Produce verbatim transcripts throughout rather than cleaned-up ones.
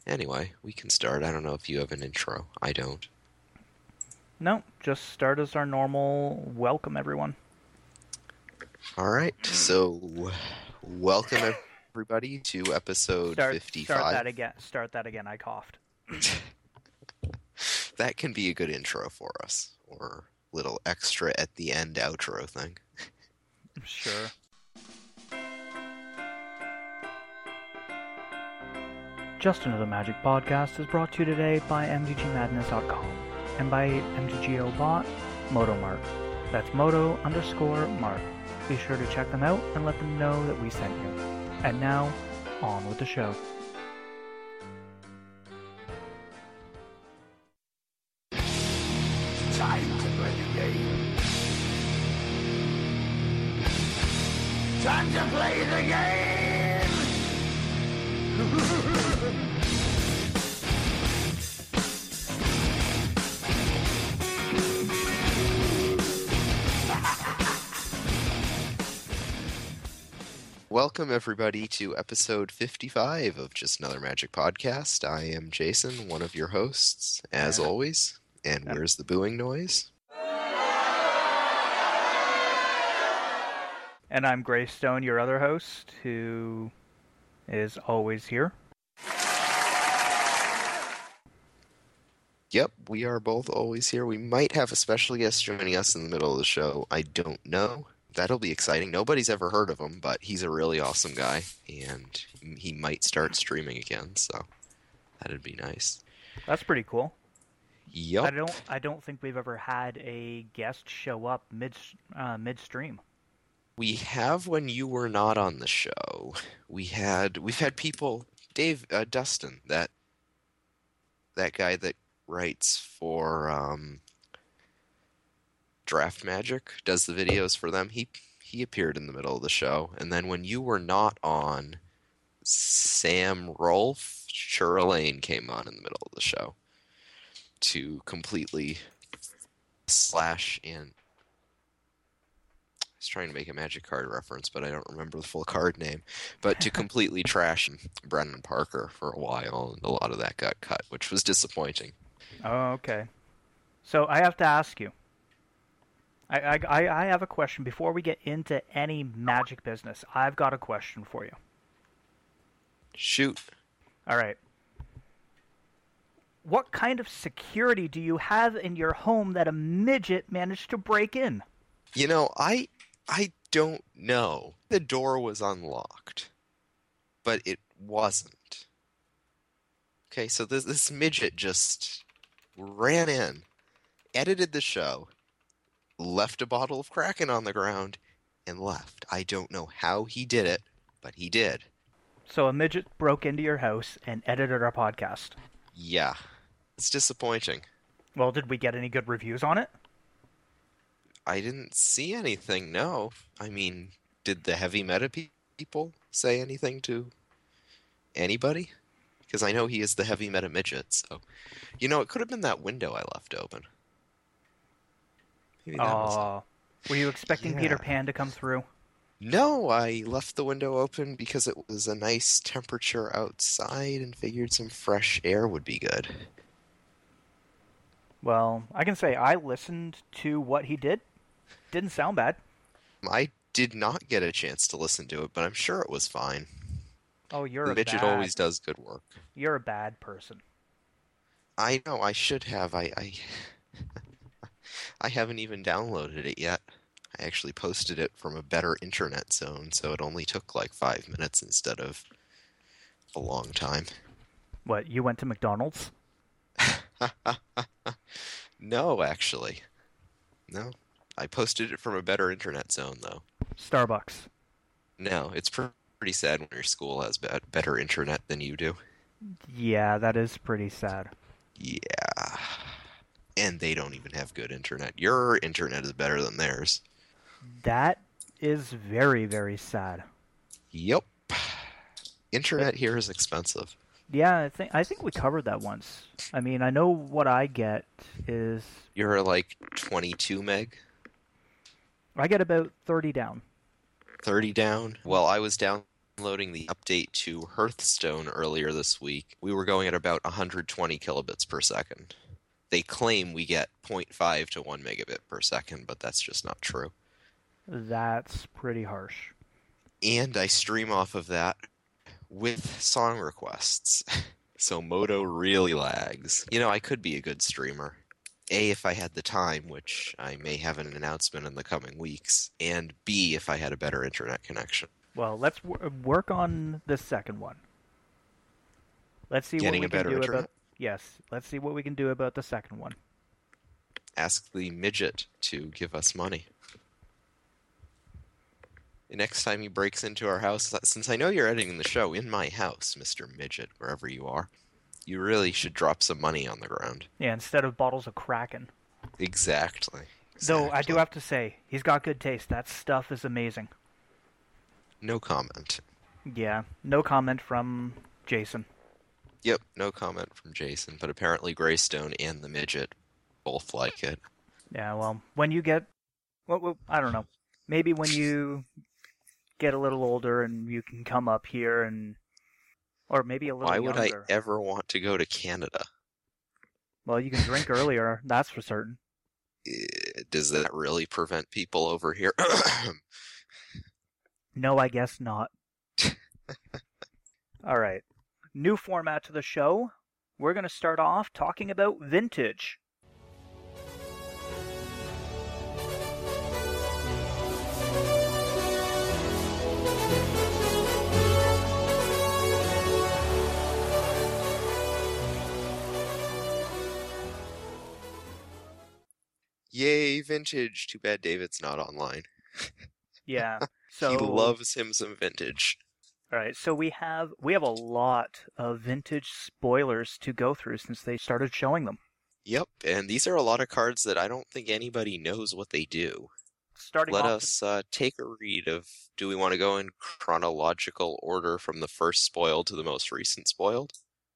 Anyway, we can start. I don't know if you have an intro. I don't. No, just start as our normal welcome, everyone. All right, so welcome everybody to episode Start, fifty-five. Start that again. Start that again. I coughed. That can be a good intro for us, or little extra at the end outro thing. Sure. Just Another Magic Podcast is brought to you today by M T G Madness dot com and by M T G O bot MotoMart. That's Moto underscore Mart. Be sure to check them out and let them know that we sent you. And now, on with the show. Time to play the game. Time to play the game. Welcome everybody to episode fifty-five of Just Another Magic Podcast. I am Jason, one of your hosts, as Yeah. always. And Yeah. where's the booing noise? And I'm Greystone, your other host, who is always here. Yep, we are both always here. We might have a special guest joining us in the middle of the show. I don't know. That'll be exciting. Nobody's ever heard of him, but he's a really awesome guy, and he might start streaming again, so that'd be nice. That's pretty cool. Yep. I don't. I don't think we've ever had a guest show up mid uh, midstream. We have when you were not on the show. We had we've had people. Dave uh, Dustin, that that guy that writes for um, Draft Magic, does the videos for them. He he appeared in the middle of the show, and then when you were not on, Sam Rolfe Churlane came on in the middle of the show to completely slash and. I was trying to make a Magic card reference, but I don't remember the full card name. But to completely trash Brendan Parker for a while, and a lot of that got cut, which was disappointing. Oh, okay. So I have to ask you. I, I, I I have a question before we get into any Magic business. I've got a question for you. Shoot. All right. What kind of security do you have in your home that a midget managed to break in? You know, I I don't know. The door was unlocked, but it wasn't. Okay, so this this midget just ran in, edited the show, left a bottle of Kraken on the ground, and left. I don't know how he did it, but he did. So a midget broke into your house and edited our podcast. Yeah, it's disappointing. Well, did we get any good reviews on it? I didn't see anything, no. I mean, did the heavy meta pe- people say anything to anybody? Because I know he is the heavy meta midget, so... You know, it could have been that window I left open. Maybe that was it. Oh, were you expecting Yeah. Peter Pan to come through? No, I left the window open because it was a nice temperature outside and figured some fresh air would be good. Well, I can say I listened to what he did. Didn't sound bad. I did not get a chance to listen to it, but I'm sure it was fine. Oh, you're The a midget bad... always does good work. You're a bad person. I know, I should have. I I, I haven't even downloaded it yet. I actually posted it from a better internet zone, so it only took like five minutes instead of a long time. What, you went to McDonald's? No, actually. No. I posted it from a better internet zone, though. Starbucks. No, it's pr- pretty sad when your school has be- better internet than you do. Yeah, that is pretty sad. Yeah. And they don't even have good internet. Your internet is better than theirs. That is very, very sad. Yep. Internet here is expensive. Yeah, I think I think we covered that once. I mean, I know what I get is You're like twenty-two meg, I get about thirty down. thirty down. Well, I was down downloading the update to Hearthstone earlier this week, we were going at about one hundred twenty kilobits per second. They claim we get zero point five to one megabit per second, but that's just not true. That's pretty harsh. And I stream off of that with song requests. So Moto really lags. You know, I could be a good streamer. A, if I had the time, which I may have an announcement in the coming weeks, and B, if I had a better internet connection. Well, let's w- work on the second one. Let's see Getting what we a can better do internet? about. Yes, let's see what we can do about the second one. Ask the midget to give us money. The next time he breaks into our house, since I know you're editing the show in my house, Mister Midget, wherever you are, you really should drop some money on the ground. Yeah, instead of bottles of Kraken. Exactly. Though I do Exactly. have to say, he's got good taste. That stuff is amazing. No comment. Yeah, no comment from Jason. Yep, no comment from Jason, but apparently Greystone and the midget both like it. Yeah, well, when you get, well, well, I don't know, maybe when you get a little older and you can come up here and, or maybe a little Why would younger. I ever want to go to Canada? Well, you can drink earlier, that's for certain. Eh, Does that really prevent people over here? No, I guess not. All right. New format to the show. We're going to start off talking about vintage. Yay, vintage. Too bad David's not online. Yeah. So He loves him some vintage. All right. So we have we have a lot of vintage spoilers to go through since they started showing them. Yep, and these are a lot of cards that I don't think anybody knows what they do. Starting Let off us uh, take a read of, do we want to go in chronological order from the first spoiled to the most recent spoiled?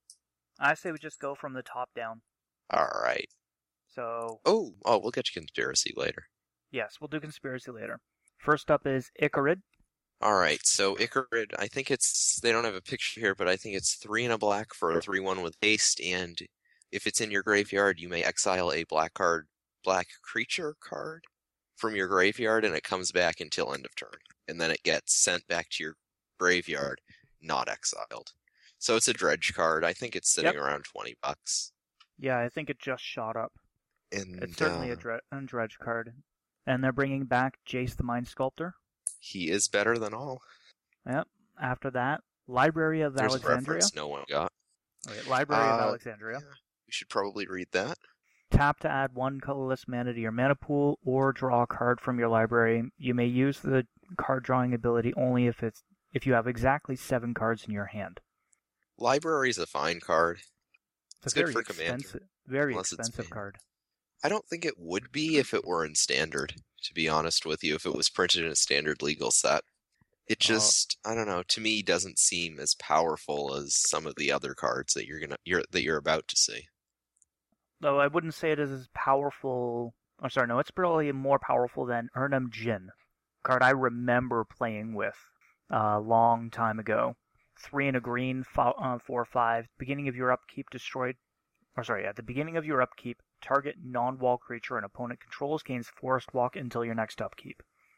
I say we just go from the top down. All right. So, Oh, oh, we'll get to conspiracy later. yes, we'll do conspiracy later. First up is Icarid. All right, so Icarid, I think it's, they don't have a picture here, but I think it's three and a black for a three one with haste, and if it's in your graveyard, you may exile a black card, black creature card from your graveyard, and it comes back until end of turn. And then it gets sent back to your graveyard, not exiled. So it's a dredge card. I think it's sitting Yep. around twenty bucks. Yeah, I think it just shot up. And It's certainly uh, a, dre- a dredge card. And they're bringing back Jace the Mind Sculptor. he is better than all. Yep. After that, Library of There's a Alexandria. reference no one got. Okay, Library of Uh, Alexandria. yeah. We should probably read that. Tap to add one colorless mana to your mana pool or draw a card from your library. You may use the card drawing ability only if it's if you have exactly seven cards in your hand. Library's a fine card. It's, It's a good very for Commander, expensive, very unless it's expensive banned. card. I don't think it would be if it were in standard, to be honest with you, if it was printed in a standard legal set. It Uh, just, I don't know, to me doesn't seem as powerful as some of the other cards that you're gonna you're that you're about to see. Though I wouldn't say it is as powerful. I'm sorry, no, it's probably more powerful than Urnam Jin, card I remember playing with a long time ago. Three and a green, fo- uh, four five. Beginning of your upkeep, destroyed. Or sorry, at the beginning of your upkeep, target non-wall creature an opponent controls gains Forest Walk until your next upkeep.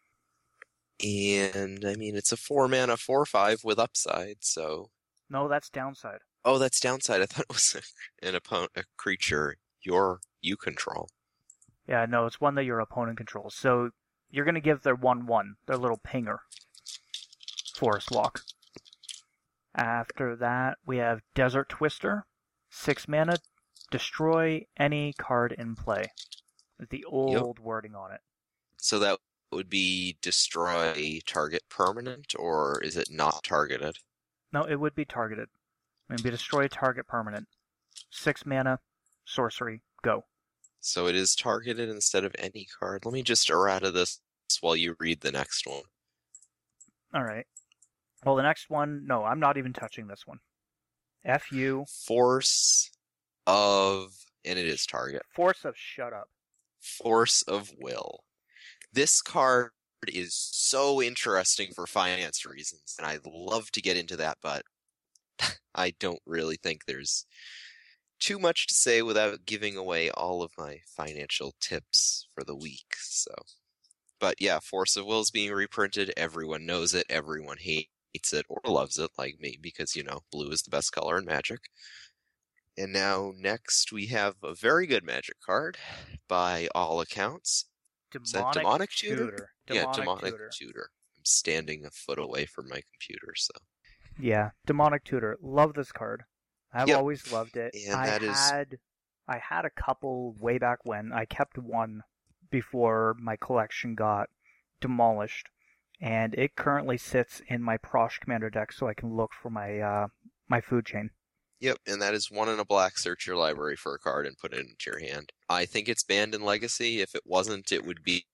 And I mean, it's a four mana four five with upside, so No, that's downside. oh, that's downside. I thought it was a, an opponent, a creature your you control. Yeah, no, it's one that your opponent controls. So you're going to give their one one, their little pinger, Forest Walk. After that, we have Desert Twister, six mana, destroy any card in play. With the old wording on it. So that would be destroy target permanent, or is it not targeted? No, it would be targeted. It would be destroy target permanent. Six mana, sorcery, go. So it is targeted instead of any card. Let me just errata this while you read the next one. Alright. Well, the next one, no, I'm not even touching this one. F U. Force of, and it is target. Force of shut up. Force of Will. This card is so interesting for finance reasons, and I'd love to get into that, but I don't really think there's too much to say without giving away all of my financial tips for the week. So, but yeah, Force of Will is being reprinted. Everyone knows it. Everyone hates it or loves it, like me, because, you know, blue is the best color in Magic. And now next we have a very good Magic card, by all accounts. Is that Demonic, Demonic Tutor? Tutor. Yeah, Demonic Demonic Tutor. Tutor. I'm standing a foot away from my computer, so. Yeah, Demonic Tutor. Love this card. I've Yep. always loved it. And I that is- had I had a couple way back when. I kept one before my collection got demolished, and it currently sits in my Prosh Commander deck, so I can look for my uh, my food chain. Yep, and that is one in a black. Search your library for a card and put it into your hand. I think it's banned in Legacy. If it wasn't, it would be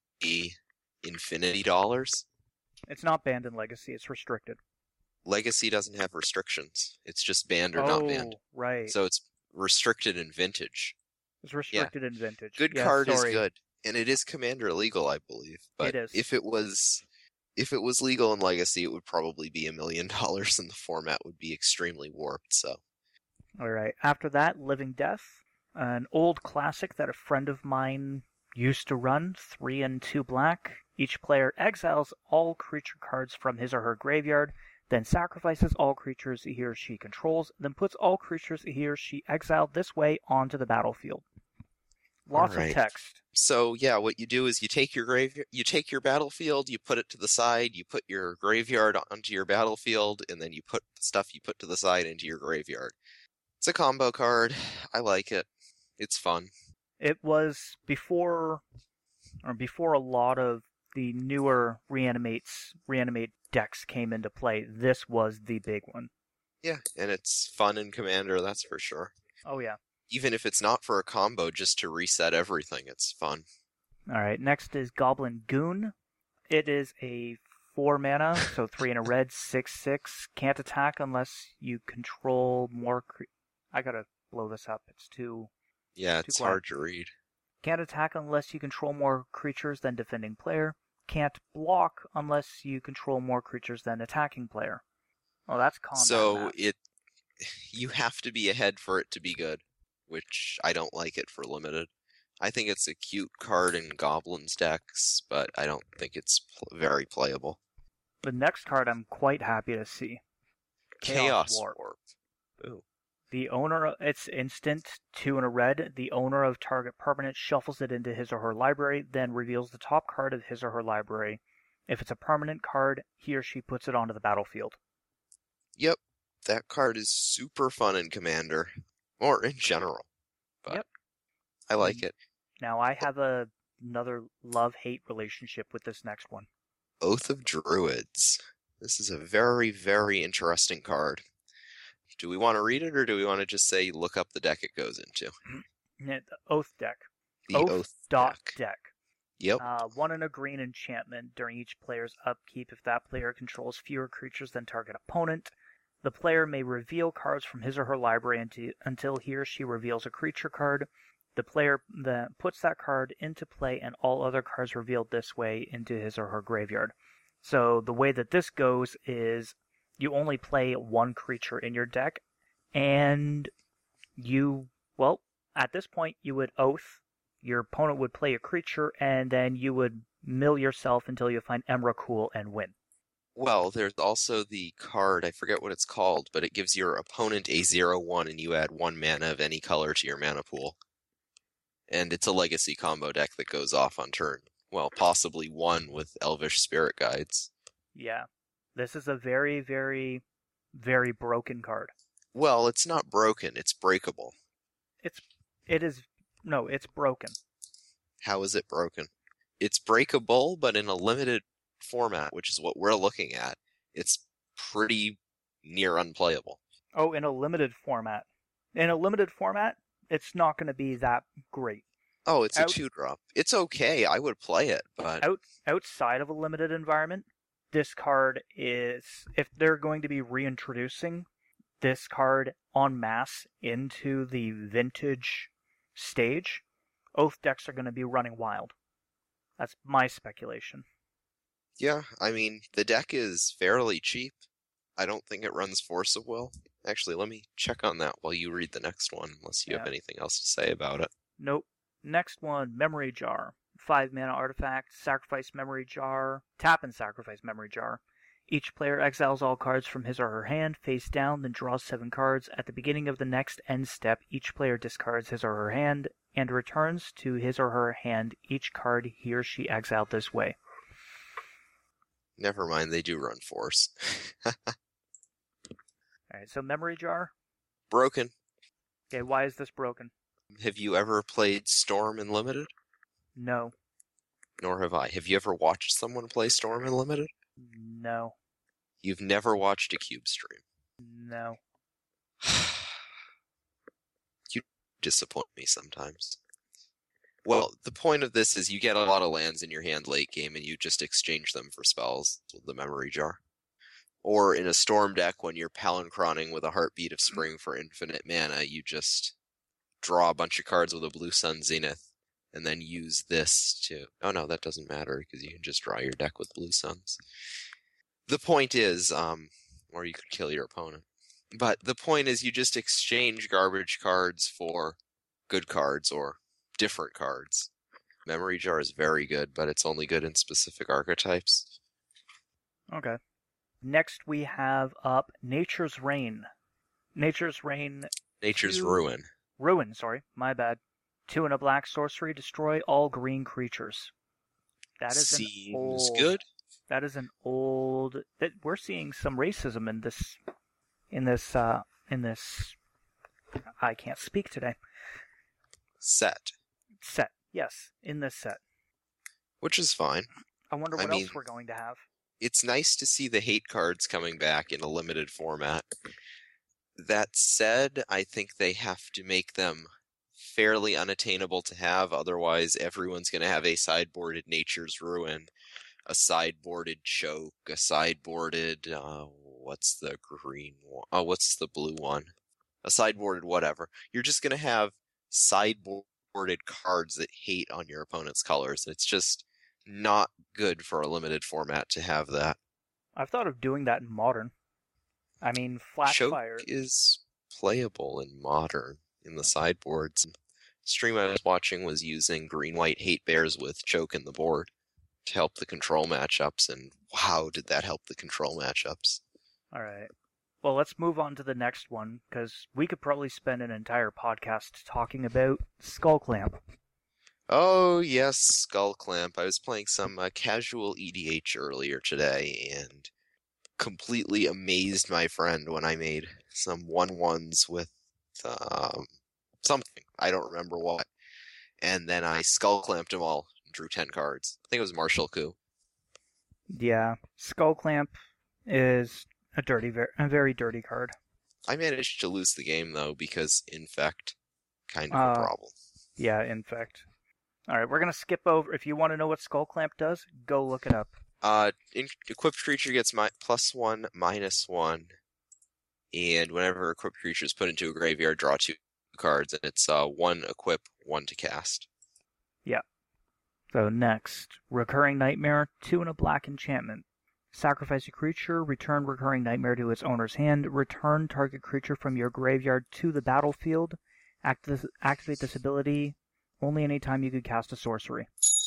Infinity Dollars. It's not banned in Legacy. It's restricted. Legacy doesn't have restrictions. It's just banned or oh, not banned. right. So it's restricted in Vintage. It's restricted in Vintage. Good Yeah, card sorry. is good, and it is Commander illegal, I believe. But It is. if it was, if it was legal in Legacy, it would probably be a million dollars, and the format would be extremely warped. So. All right. After that, Living Death, an old classic that a friend of mine used to run, three and two black. Each player exiles all creature cards from his or her graveyard, then sacrifices all creatures he or she controls, then puts all creatures he or she exiled this way onto the battlefield. Lots Alright. of text. So yeah, what you do is you take your grave, you take your battlefield, you put it to the side, you put your graveyard onto your battlefield, and then you put the stuff you put to the side into your graveyard. It's a combo card. I like it. It's fun. It was before, or before a lot of the newer reanimates reanimate decks came into play. This was the big one. Yeah, and it's fun in Commander, that's for sure. Oh yeah. Even if it's not for a combo, just to reset everything, it's fun. All right. Next is Goblin Goon. It is a four mana, so three and a red, six six. Can't attack unless you control more. Cre- I gotta blow this up. It's too. Yeah, it's quiet. hard to read. Can't attack unless you control more creatures than defending player. Can't block unless you control more creatures than attacking player. Oh, that's combat. So math. it, you have to be ahead for it to be good, which I don't like it for limited. I think it's a cute card in Goblins decks, but I don't think it's pl- very playable. The next card I'm quite happy to see. Chaos Chaos Warp. Warp. Ooh. The owner, it's instant, two and a red. The owner of target permanent shuffles it into his or her library, then reveals the top card of his or her library. If it's a permanent card, he or she puts it onto the battlefield. Yep, that card is super fun in Commander, or in general. But Yep. I like it. Now, I have a, another love-hate relationship with this next one. Oath of Druids. This is a very, very interesting card. Do we want to read it, or do we want to just say look up the deck it goes into? The Oath deck. The Oath, Oath, dot deck. deck. Yep. Uh, one and a green enchantment during each player's upkeep if that player controls fewer creatures than target opponent. The player may reveal cards from his or her library until, until he or she reveals a creature card. The player that puts that card into play and all other cards revealed this way into his or her graveyard. So the way that this goes is you only play one creature in your deck, and you, well, at this point you would Oath. Your opponent would play a creature, and then you would mill yourself until you find Emrakul and win. Well, there's also the card, I forget what it's called, but it gives your opponent a zero one and you add one mana of any color to your mana pool. And it's a legacy combo deck that goes off on turn. Well, possibly one with Elvish Spirit Guides. Yeah. This is a very, very, very broken card. Well, it's not broken, it's breakable. It's, it is, no, it's broken. How is it broken? It's breakable, but in a limited format, which is what we're looking at, it's pretty near unplayable. Oh, in a limited format. In a limited format, it's not going to be that great. Oh, it's Out- a two-drop. It's okay, I would play it, but... Out, outside of a limited environment, this card is, if they're going to be reintroducing this card en masse into the vintage stage, Oath decks are going to be running wild. That's my speculation. Yeah, I mean, the deck is fairly cheap. I don't think it runs Force of Will. Actually, let me check on that while you read the next one, unless you Yeah. have anything else to say about it. Nope. Next one, Memory Jar. Five mana artifact, sacrifice Memory Jar, tap and sacrifice Memory Jar. Each player exiles all cards from his or her hand face down, then draws seven cards. At the beginning of the next end step, each player discards his or her hand and returns to his or her hand each card he or she exiled this way. Never mind, they do run Force. Alright, so Memory Jar. Broken. Okay, why is this broken? Have you ever played Storm in Limited? No. Nor have I. Have you ever watched someone play Storm in Limited? No. You've never watched a cube stream. No. You disappoint me sometimes. Well, the point of this is you get a lot of lands in your hand late game and you just exchange them for spells with the Memory Jar. Or in a Storm deck, when you're Palinchroning with a Heartbeat of Spring for infinite mana, you just draw a bunch of cards with a Blue Sun Zenith and then use this to... Oh no, that doesn't matter because you can just draw your deck with Blue Suns. The point is, um, or you could kill your opponent. But the point is you just exchange garbage cards for good cards or different cards. Memory Jar is very good, but it's only good in specific archetypes. Okay. Next we have up Nature's Reign. Nature's Reign... Nature's two... Ruin. Ruin, sorry. My bad. Two and a black sorcery, destroy all green creatures. That is Seems an old... good. That is an old... That we're seeing some racism in this... In this, uh... In this... I can't speak today. Set. Set. Yes, in this set. Which is fine. I wonder I what mean, else we're going to have. It's nice to see the hate cards coming back in a limited format. That said, I think they have to make them fairly unattainable to have, otherwise everyone's going to have a sideboarded Nature's Ruin, a sideboarded Choke, a sideboarded, uh, what's the green one? Oh, what's the blue one? A sideboarded whatever. You're just going to have sideboarded cards that hate on your opponent's colors. It's just not good for a limited format to have that. I've thought of doing that in Modern. I mean, Choke Flashfire... is playable in Modern, in the sideboards. Stream I was watching was using green-white hate bears with Choke in the board to help the control matchups, and wow, did that help the control matchups. Alright. Well, let's move on to the next one, because we could probably spend an entire podcast talking about Skull Clamp. Oh, yes, Skull Clamp. I was playing some uh, casual E D H earlier today, and completely amazed my friend when I made some one-ones with um, something. I don't remember what. And then I Skull Clamped them all and drew ten cards. I think it was Martial Coup. Yeah, Skull Clamp is a dirty, ver- a very dirty card. I managed to lose the game, though, because Infect, kind of Uh, a problem. Yeah, in fact. Alright, we're going to skip over. If you want to know what Skull Clamp does, go look it up. Uh, in- equipped creature gets mi- plus one, minus one, and whenever equipped creature is put into a graveyard, draw two cards, and it's uh one equip, one to cast. Yeah. So next, Recurring Nightmare, two and a black enchantment. Sacrifice a creature, return Recurring Nightmare to its owner's hand, return target creature from your graveyard to the battlefield, Act this, activate this ability only anytime you could cast a sorcery.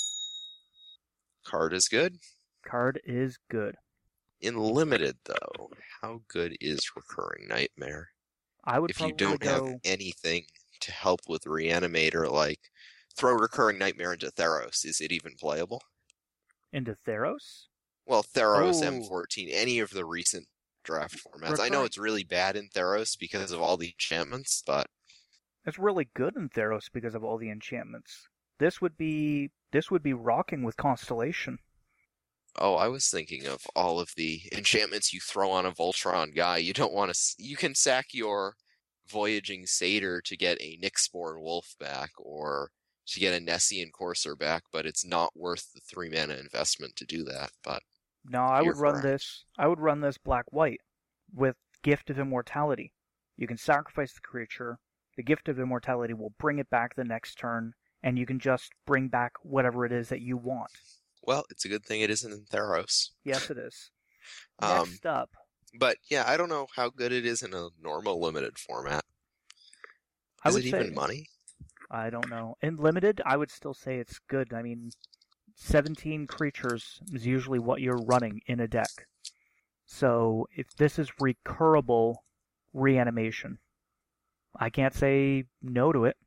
Card is good. Card is good. In limited, though, how good is Recurring Nightmare? I would If you probably don't go have anything to help with Reanimator, like throw Recurring Nightmare into Theros, is it even playable? into Theros. Well, Theros, Oh. M fourteen, any of the recent draft formats. I know Recurring- it's really bad in Theros because of all the enchantments, but It's really good in Theros because of all the enchantments. This would be this would be rocking with Constellation. oh, I was thinking of all of the enchantments you throw on a Voltron guy. You don't want to. You can sack your Voyaging Satyr to get a Nyxborn Wolf back, or to get a Nessian Courser back, but it's not worth the three mana investment to do that. But No, I You're would run correct. this. I would run this black white with Gift of Immortality. You can sacrifice the creature. The Gift of Immortality will bring it back the next turn, and you can just bring back whatever it is that you want. Well, it's a good thing it isn't in Theros. Yes, it is. Um, Next up, but yeah, I don't know how good it is in a normal limited format. I Is would it say, even money? I don't know. In limited, I would still say it's good. I mean, seventeen creatures is usually what you're running in a deck. So if this is recurable reanimation, I can't say no to it.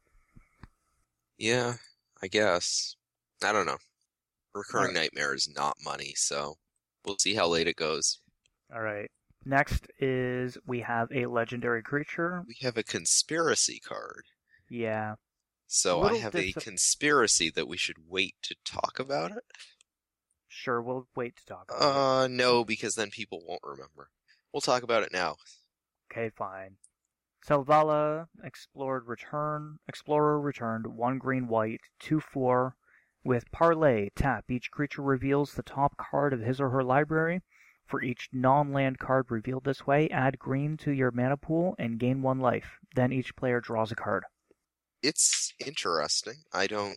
Yeah, I guess. I don't know. Recurring Alright. Nightmare is not money, so we'll see how late it goes. All right. Next is we have a legendary creature. We have a conspiracy card. Yeah. So I Little have dis- a conspiracy that we should wait to talk about it. Sure, we'll wait to talk about Uh, no, because then people won't remember. We'll talk about it now. it. Okay, fine. Selvala, explored return, explorer returned, one green white, two four. With Parlay, tap. Each creature reveals the top card of his or her library. For each non-land card revealed this way, add green to your mana pool and gain one life. Then each player draws a card. It's interesting. I don't...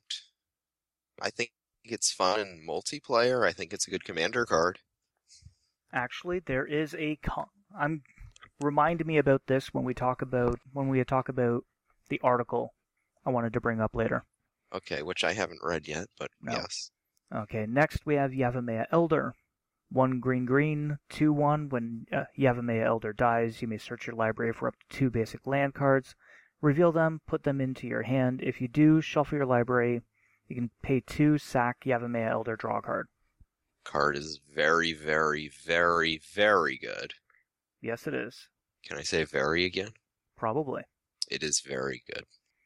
I think it's fun in multiplayer. I think it's a good commander card. Actually, there is a con- I'm remind me about this when we talk about when we talk about the article I wanted to bring up later. Okay, which I haven't read yet, but No. yes. Okay, next we have Yavimaya Elder. One green green, two one. When uh, Yavimaya Elder dies, you may search your library for up to two basic land cards. Reveal them, put them into your hand. If you do, shuffle your library. You can pay two, sack Yavimaya Elder, draw a card. Card is very, very, very, very good. Yes, it is. Can I say very again? Probably. It is very good.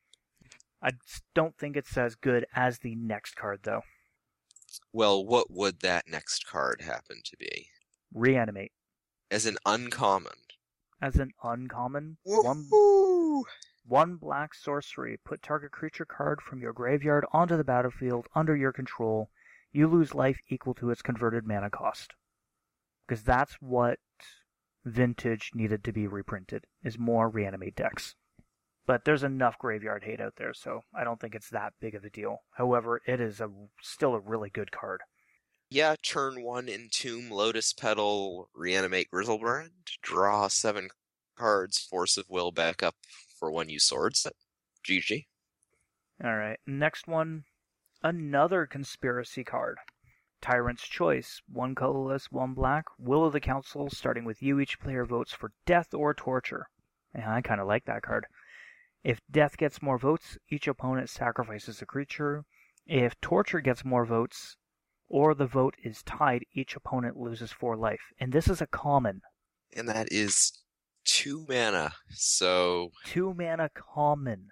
I don't think it's as good as the next card, though. Well, what would that next card happen to be? Reanimate. As an uncommon. As an uncommon, one, Woohoo! one black sorcery. Put target creature card from your graveyard onto the battlefield under your control. You lose life equal to its converted mana cost. Because that's what Vintage needed to be reprinted, is more reanimate decks. But there's enough graveyard hate out there, so I don't think it's that big of a deal. However, it is a, still a really good card. Yeah, turn one, Entomb, Lotus Petal, Reanimate Grizzlebrand, draw seven cards, Force of Will back up for when you swords it. G G. Alright, next one, another conspiracy card. Tyrant's Choice, one colorless, one black, Will of the Council, starting with you, each player votes for death or torture. Yeah, I kind of like that card. If death gets more votes, each opponent sacrifices a creature. If torture gets more votes, or the vote is tied, each opponent loses four life. And this is a common. And that is two mana. So, Two mana common.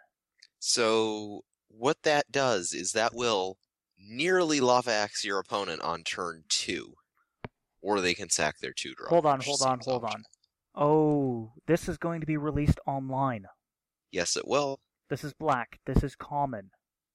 so what that does is that will nearly lava axe your opponent on turn two, or they can sack their two draw. Hold on, which hold on, seems hold on. optional. Oh, this is going to be released online. Yes, it will. This is black. This is common.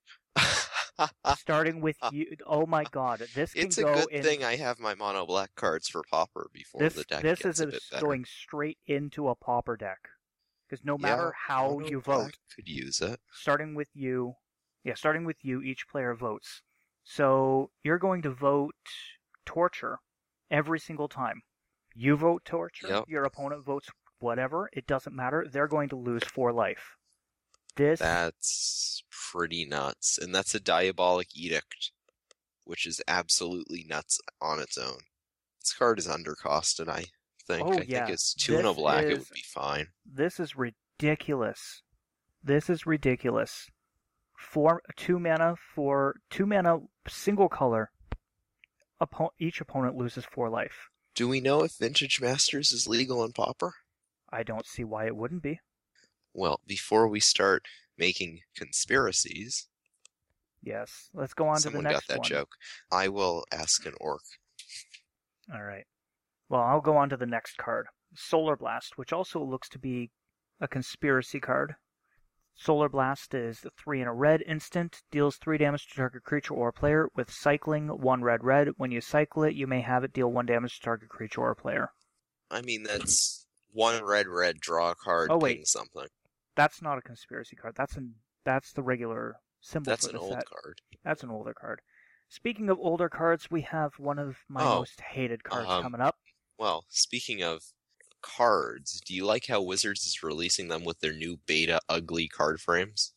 Starting with you. Oh my god, this can It's a go good in. thing I have my mono black cards for Pauper before This the deck this gets is a a, bit better. going straight into a pauper deck. Because no Yeah, matter how mono you black vote, could use it. starting with you, yeah, starting with you, each player votes. So you're going to vote torture every single time. You vote torture, Yep. your opponent votes whatever, it doesn't matter, they're going to lose four life. This That's pretty nuts. And that's a Diabolic Edict, which is absolutely nuts on its own. This card is undercosted, I think. Oh, I yeah. think it's two and a This black, it is- would be fine. this is ridiculous. This is ridiculous. Four two mana for two mana single color. Oppo- each opponent loses four life. Do we know if Vintage Masters is legal in Pauper? I don't see why it wouldn't be. Well, before we start making conspiracies, Yes. Let's go on to the someone next got that one. joke. I will ask an orc. All right. Well, I'll go on to the next card. Solar Blast, which also looks to be a conspiracy card. Solar Blast is three in a red instant, deals three damage to target creature or player with cycling, one red red. When you cycle it, you may have it deal one damage to target creature or player. I mean, that's one red red, draw a card, Oh, wait. ping something. That's not a conspiracy card. That's an that's the regular symbol That's for an the old set. card. That's an older card. Speaking of older cards, we have one of my Oh, most hated cards um, coming up. Well, speaking of cards, do you like how Wizards is releasing them with their new beta ugly card frames?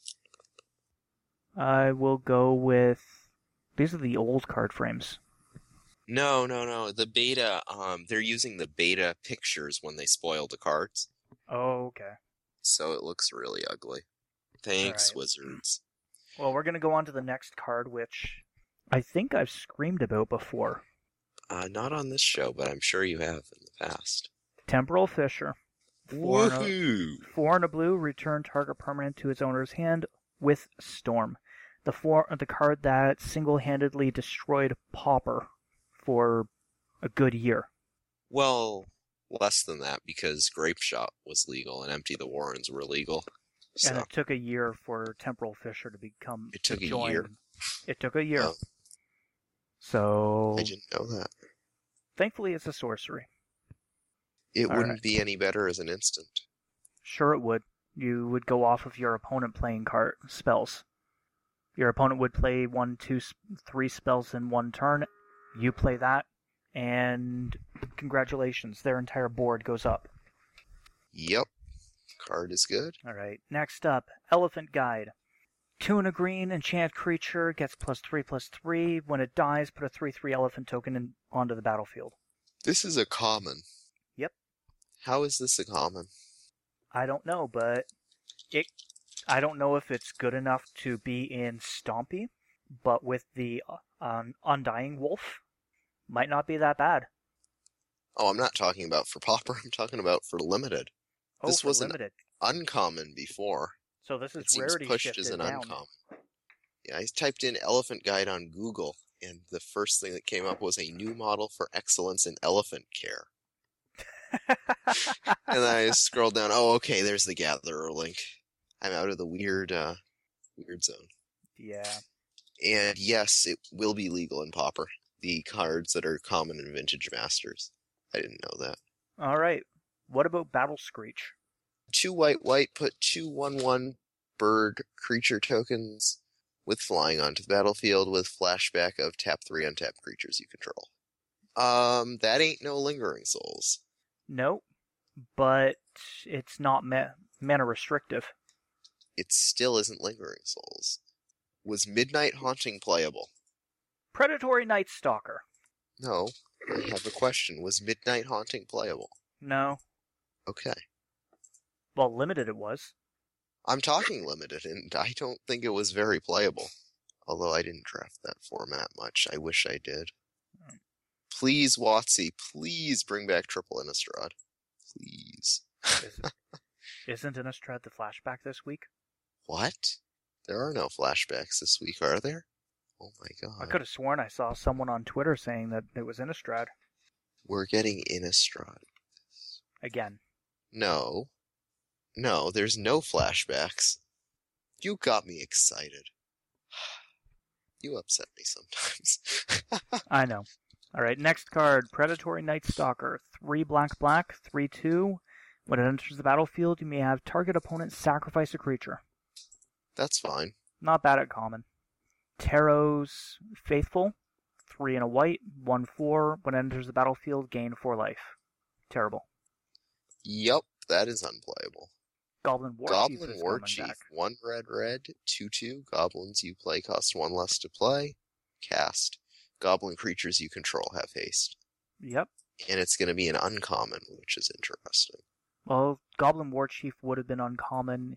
I will go with... These are the old card frames. No, no, no. The beta, um, they're using the beta pictures when they spoil the cards, Oh, okay. so it looks really ugly. Thanks, Alright. Wizards. Well, we're going to go on to the next card, which I think I've screamed about before. Uh, not on this show, but I'm sure you have in the past. Temporal Fissure. Four and, a, Woohoo! four and a blue, return target permanent to its owner's hand with Storm. The four, the card that single-handedly destroyed Pauper for a good year. Well, less than that, because Grape Shot was legal and Empty the Warrens were legal. So. And it took a year for Temporal Fissure to become... It took to a join. year? It took a year. Oh. So... I didn't know that. Thankfully, it's a sorcery. It All wouldn't right. be any better as an instant. Sure it would. You would go off of your opponent playing card spells. Your opponent would play one, two, three spells in one turn. You play that, and congratulations, their entire board goes up. Yep. Card is good. All right. Next up, Elephant Guide. Two and a green, enchant creature, gets plus three, plus three. When it dies, put a three three elephant token in, onto the battlefield. This is a common. Yep. How is this a common? I don't know, but it. I don't know if it's good enough to be in Stompy, but with the um, Undying Wolf, might not be that bad. Oh, I'm not talking about for Pauper. I'm talking about for limited. Oh, This for was an limited. Uncommon before. So this is It seems rarity pushed shifted as an down. uncommon. Yeah, I typed in Elephant Guide on Google, and the first thing that came up was a new model for excellence in elephant care. And then I scrolled down. Oh, okay, there's the Gatherer link. I'm out of the weird, uh, weird zone. Yeah. And yes, it will be legal in Pauper. The cards that are common in Vintage Masters. I didn't know that. All right. What about Battle Screech? Two white, white, put two one one bird creature tokens with flying onto the battlefield with flashback of tap three untapped creatures you control. Um, that ain't no Lingering Souls. No, but it's not ma- mana restrictive. It still isn't Lingering Souls. Was Midnight Haunting playable? Predatory Night Stalker. No. I have a question. Was Midnight Haunting playable? No. Okay. Well, limited it was. I'm talking limited, and I don't think it was very playable. Although I didn't draft that format much. I wish I did. Please, WotC, please bring back Triple Innistrad. Please. Isn't, isn't Innistrad the flashback this week? What? There are no flashbacks this week, are there? Oh my god. I could have sworn I saw someone on Twitter saying that it was Innistrad. We're getting Innistrad. Again. No. No, there's no flashbacks. You got me excited. You upset me sometimes. I know. Alright, next card. Predatory Night Stalker. Three black black, three two. When it enters the battlefield, you may have target opponent sacrifice a creature. That's fine. Not bad at common. Tarot's Faithful. Three and a white, one four. When it enters the battlefield, gain four life. Terrible. Yup, that is unplayable. Goblin War Goblin Chief is War coming Chief. back. One red red, two two. Goblins you play cost one less to play. Cast. Goblin creatures you control have haste. Yep. And it's going to be an uncommon, which is interesting. Well, Goblin War Chief would have been uncommon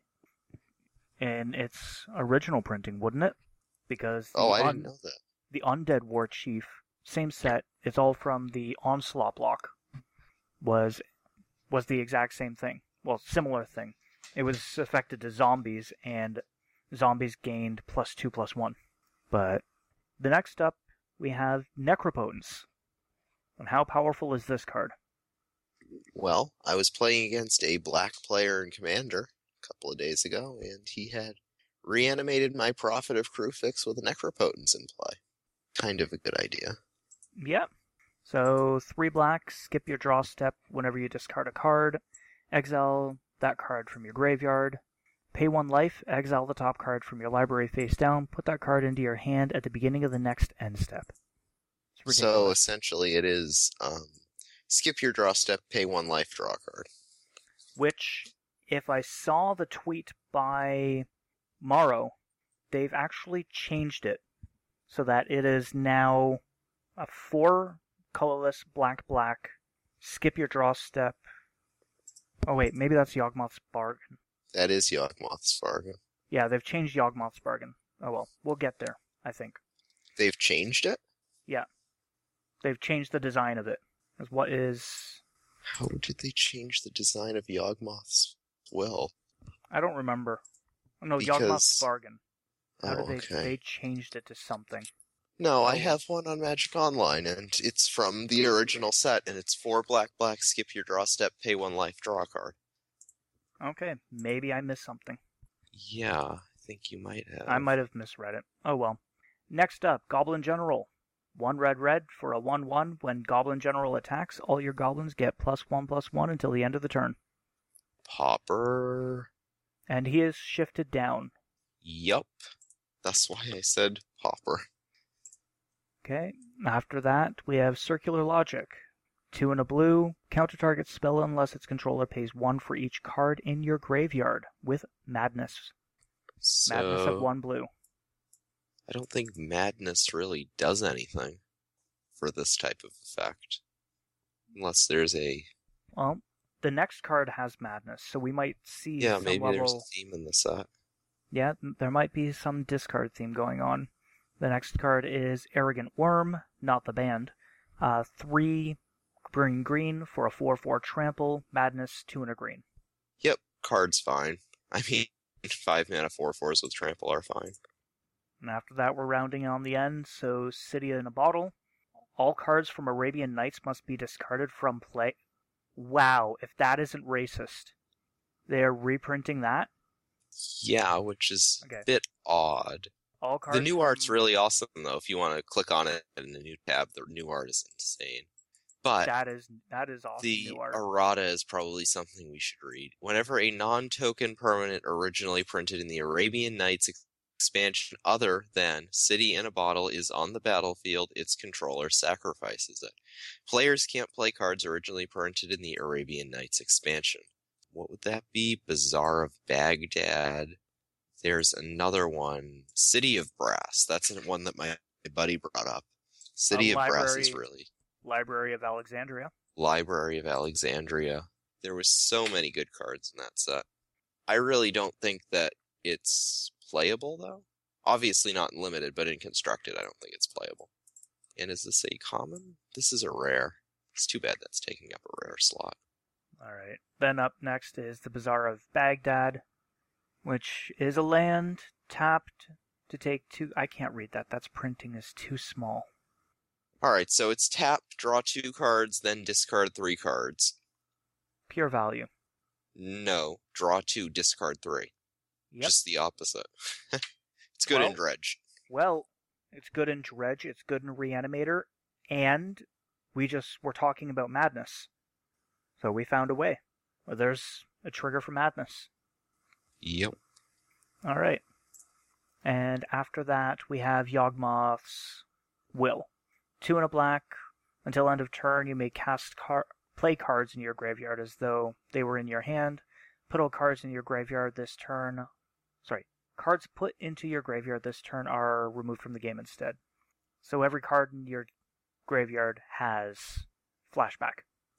in its original printing, wouldn't it? Because the Oh, I un- didn't know that. the Undead War Chief, same set, it's all from the Onslaught block, was was the exact same thing. Well, similar thing. It was affected to zombies, and zombies gained plus two, plus one. But the next up, we have Necropotence. And how powerful is this card? Well, I was playing against a black player in Commander a couple of days ago, and he had reanimated my Prophet of Crufix with a Necropotence in play. Kind of a good idea. Yep. So, three black, skip your draw step whenever you discard a card. Exile that card from your graveyard. Pay one life, exile the top card from your library face down, put that card into your hand at the beginning of the next end step. It's So ridiculous. essentially it is um, skip your draw step, pay one life, draw a card. Which, if I saw the tweet by Morrow, they've actually changed it so that it is now a four colorless black black, skip your draw step. Oh wait, maybe that's Yawgmoth's Bargain. That is Yawgmoth's Bargain. Yeah, they've changed Yawgmoth's Bargain. Oh well, we'll get there, I think. They've changed it? Yeah. They've changed the design of it. As what is... How did they change the design of Yawgmoth's Will? I don't remember. No, Because- Yawgmoth's Bargain. How Oh, did they... okay. They changed it to something. No, I have one on Magic Online, and it's from the original set, and it's four black black, skip your draw step, pay one life, draw a card. Okay, maybe I missed something. Yeah, I think you might have. I might have misread it. Oh well. Next up, Goblin General. One red red for a one one. When Goblin General attacks, all your goblins get plus one plus one until the end of the turn. Pauper. And he is shifted down. Yup. That's why I said Pauper. Okay. After that, we have Circular Logic. Two and a blue. Counter target spell unless its controller pays one for each card in your graveyard with Madness. So, Madness of one blue. I don't think Madness really does anything for this type of effect. Unless there's a... Well, the next card has Madness, so we might see Yeah, some maybe level... there's a theme in the set. Yeah, there might be some discard theme going on. The next card is Arrogant Worm, not the band. Uh, three green green for a four four trample, Madness, two and a green. Yep, card's fine. I mean, five mana four fours with trample are fine. And after that, we're rounding on the end, so City in a Bottle. All cards from Arabian Nights must be discarded from play. Wow, if that isn't racist. They're reprinting that? Yeah, which is Okay. a bit odd. All cards The new from... art's really awesome, though. If you want to click on it in the new tab, the new art is insane. But That is, that is awesome the new art. errata is probably something we should read. Whenever a non-token permanent originally printed in the Arabian Nights ex- expansion other than City in a Bottle is on the battlefield, its controller sacrifices it. Players can't play cards originally printed in the Arabian Nights expansion. What would that be? Bazaar of Baghdad. There's another one. City of Brass. That's one that my buddy brought up. City A of Brass is library- really... Library of Alexandria. Library of Alexandria. There was so many good cards in that set. I really don't think that it's playable, though. Obviously not in limited, but in constructed, I don't think it's playable. And is this a common? This is a rare. It's too bad that's taking up a rare slot. Alright. Then up next is the Bazaar of Baghdad, which is a land tapped to take two... I can't read that. That's printing is too small. Alright, so it's tap, draw two cards, then discard three cards. Pure value. No, draw two, discard three. Yep. Just the opposite. It's good Well- in Dredge. Well, it's good in Dredge, it's good in Reanimator, and we just were talking about Madness. So we found a way. Well, there's a trigger for Madness. Yep. Alright. And after that, we have Yawgmoth's Will. Two and a black. Until end of turn, you may cast car- play cards in your graveyard as though they were in your hand. Put all cards in your graveyard this turn. Sorry. Cards put into your graveyard this turn are removed from the game instead. So every card in your graveyard has flashback.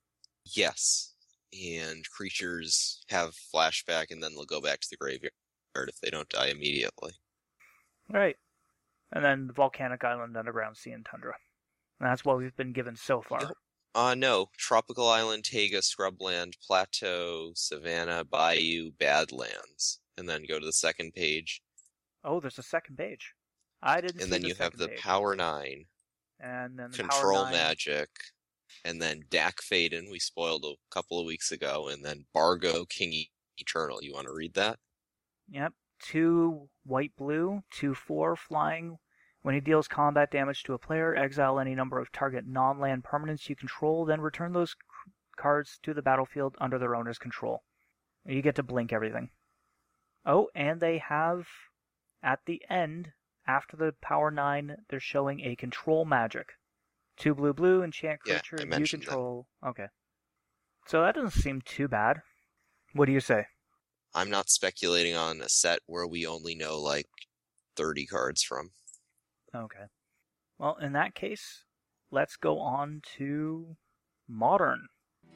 Yes. And creatures have flashback and then they'll go back to the graveyard if they don't die immediately. Right. And then the Volcanic Island, Underground Sea, and Tundra. And that's what we've been given so far. Yep. Uh, no. Tropical Island, Taiga, Scrubland, Plateau, Savannah, Bayou, Badlands. And then go to the second page. Oh, there's a second page. I didn't see And then the you have second the page. Power Nine, And then the Control Power nine. Magic, and then Dak Faden, we spoiled a couple of weeks ago, and then Bargo, King E- Eternal. You want to read that? Yep. Two white blue, two four flying. When he deals combat damage to a player, exile any number of target non-land permanents you control, then return those c- cards to the battlefield under their owner's control. You get to blink everything. Oh, and they have, at the end, after the Power nine, they're showing a control magic. Two blue blue, enchant Yeah, creature, I you mentioned control. That. Okay. So that doesn't seem too bad. What do you say? I'm not speculating on a set where we only know like thirty cards from. Okay. Well, in that case, let's go on to Modern.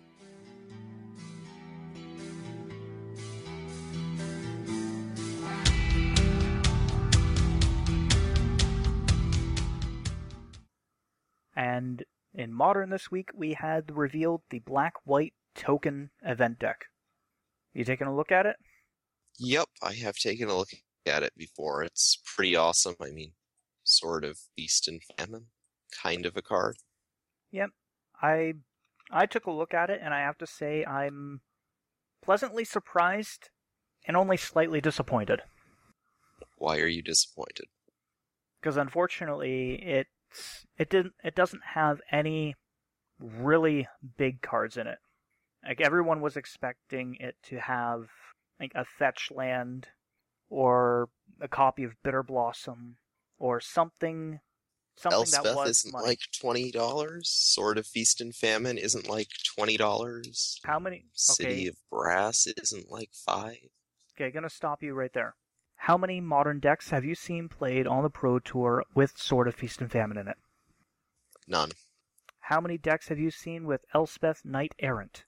And in Modern this week, we had revealed the Black-White Token event deck. You taking a look at it? Yep, I have taken a look at it before. It's pretty awesome. I mean, sort of Feast and Famine kind of a card. Yep. I I took a look at it, and I have to say I'm pleasantly surprised and only slightly disappointed. Why are you disappointed? Because unfortunately, it's it didn't it doesn't have any really big cards in it. Like everyone was expecting it to have like a fetch land or a copy of Bitter Blossom or something something Elspeth that was isn't money. like twenty dollars. Sword of Feast and Famine isn't like twenty dollars. How many? City Okay. of Brass isn't like five. Okay, gonna stop you right there. How many Modern decks have you seen played on the Pro Tour with Sword of Feast and Famine in it? None. How many decks have you seen with Elspeth Knight Errant?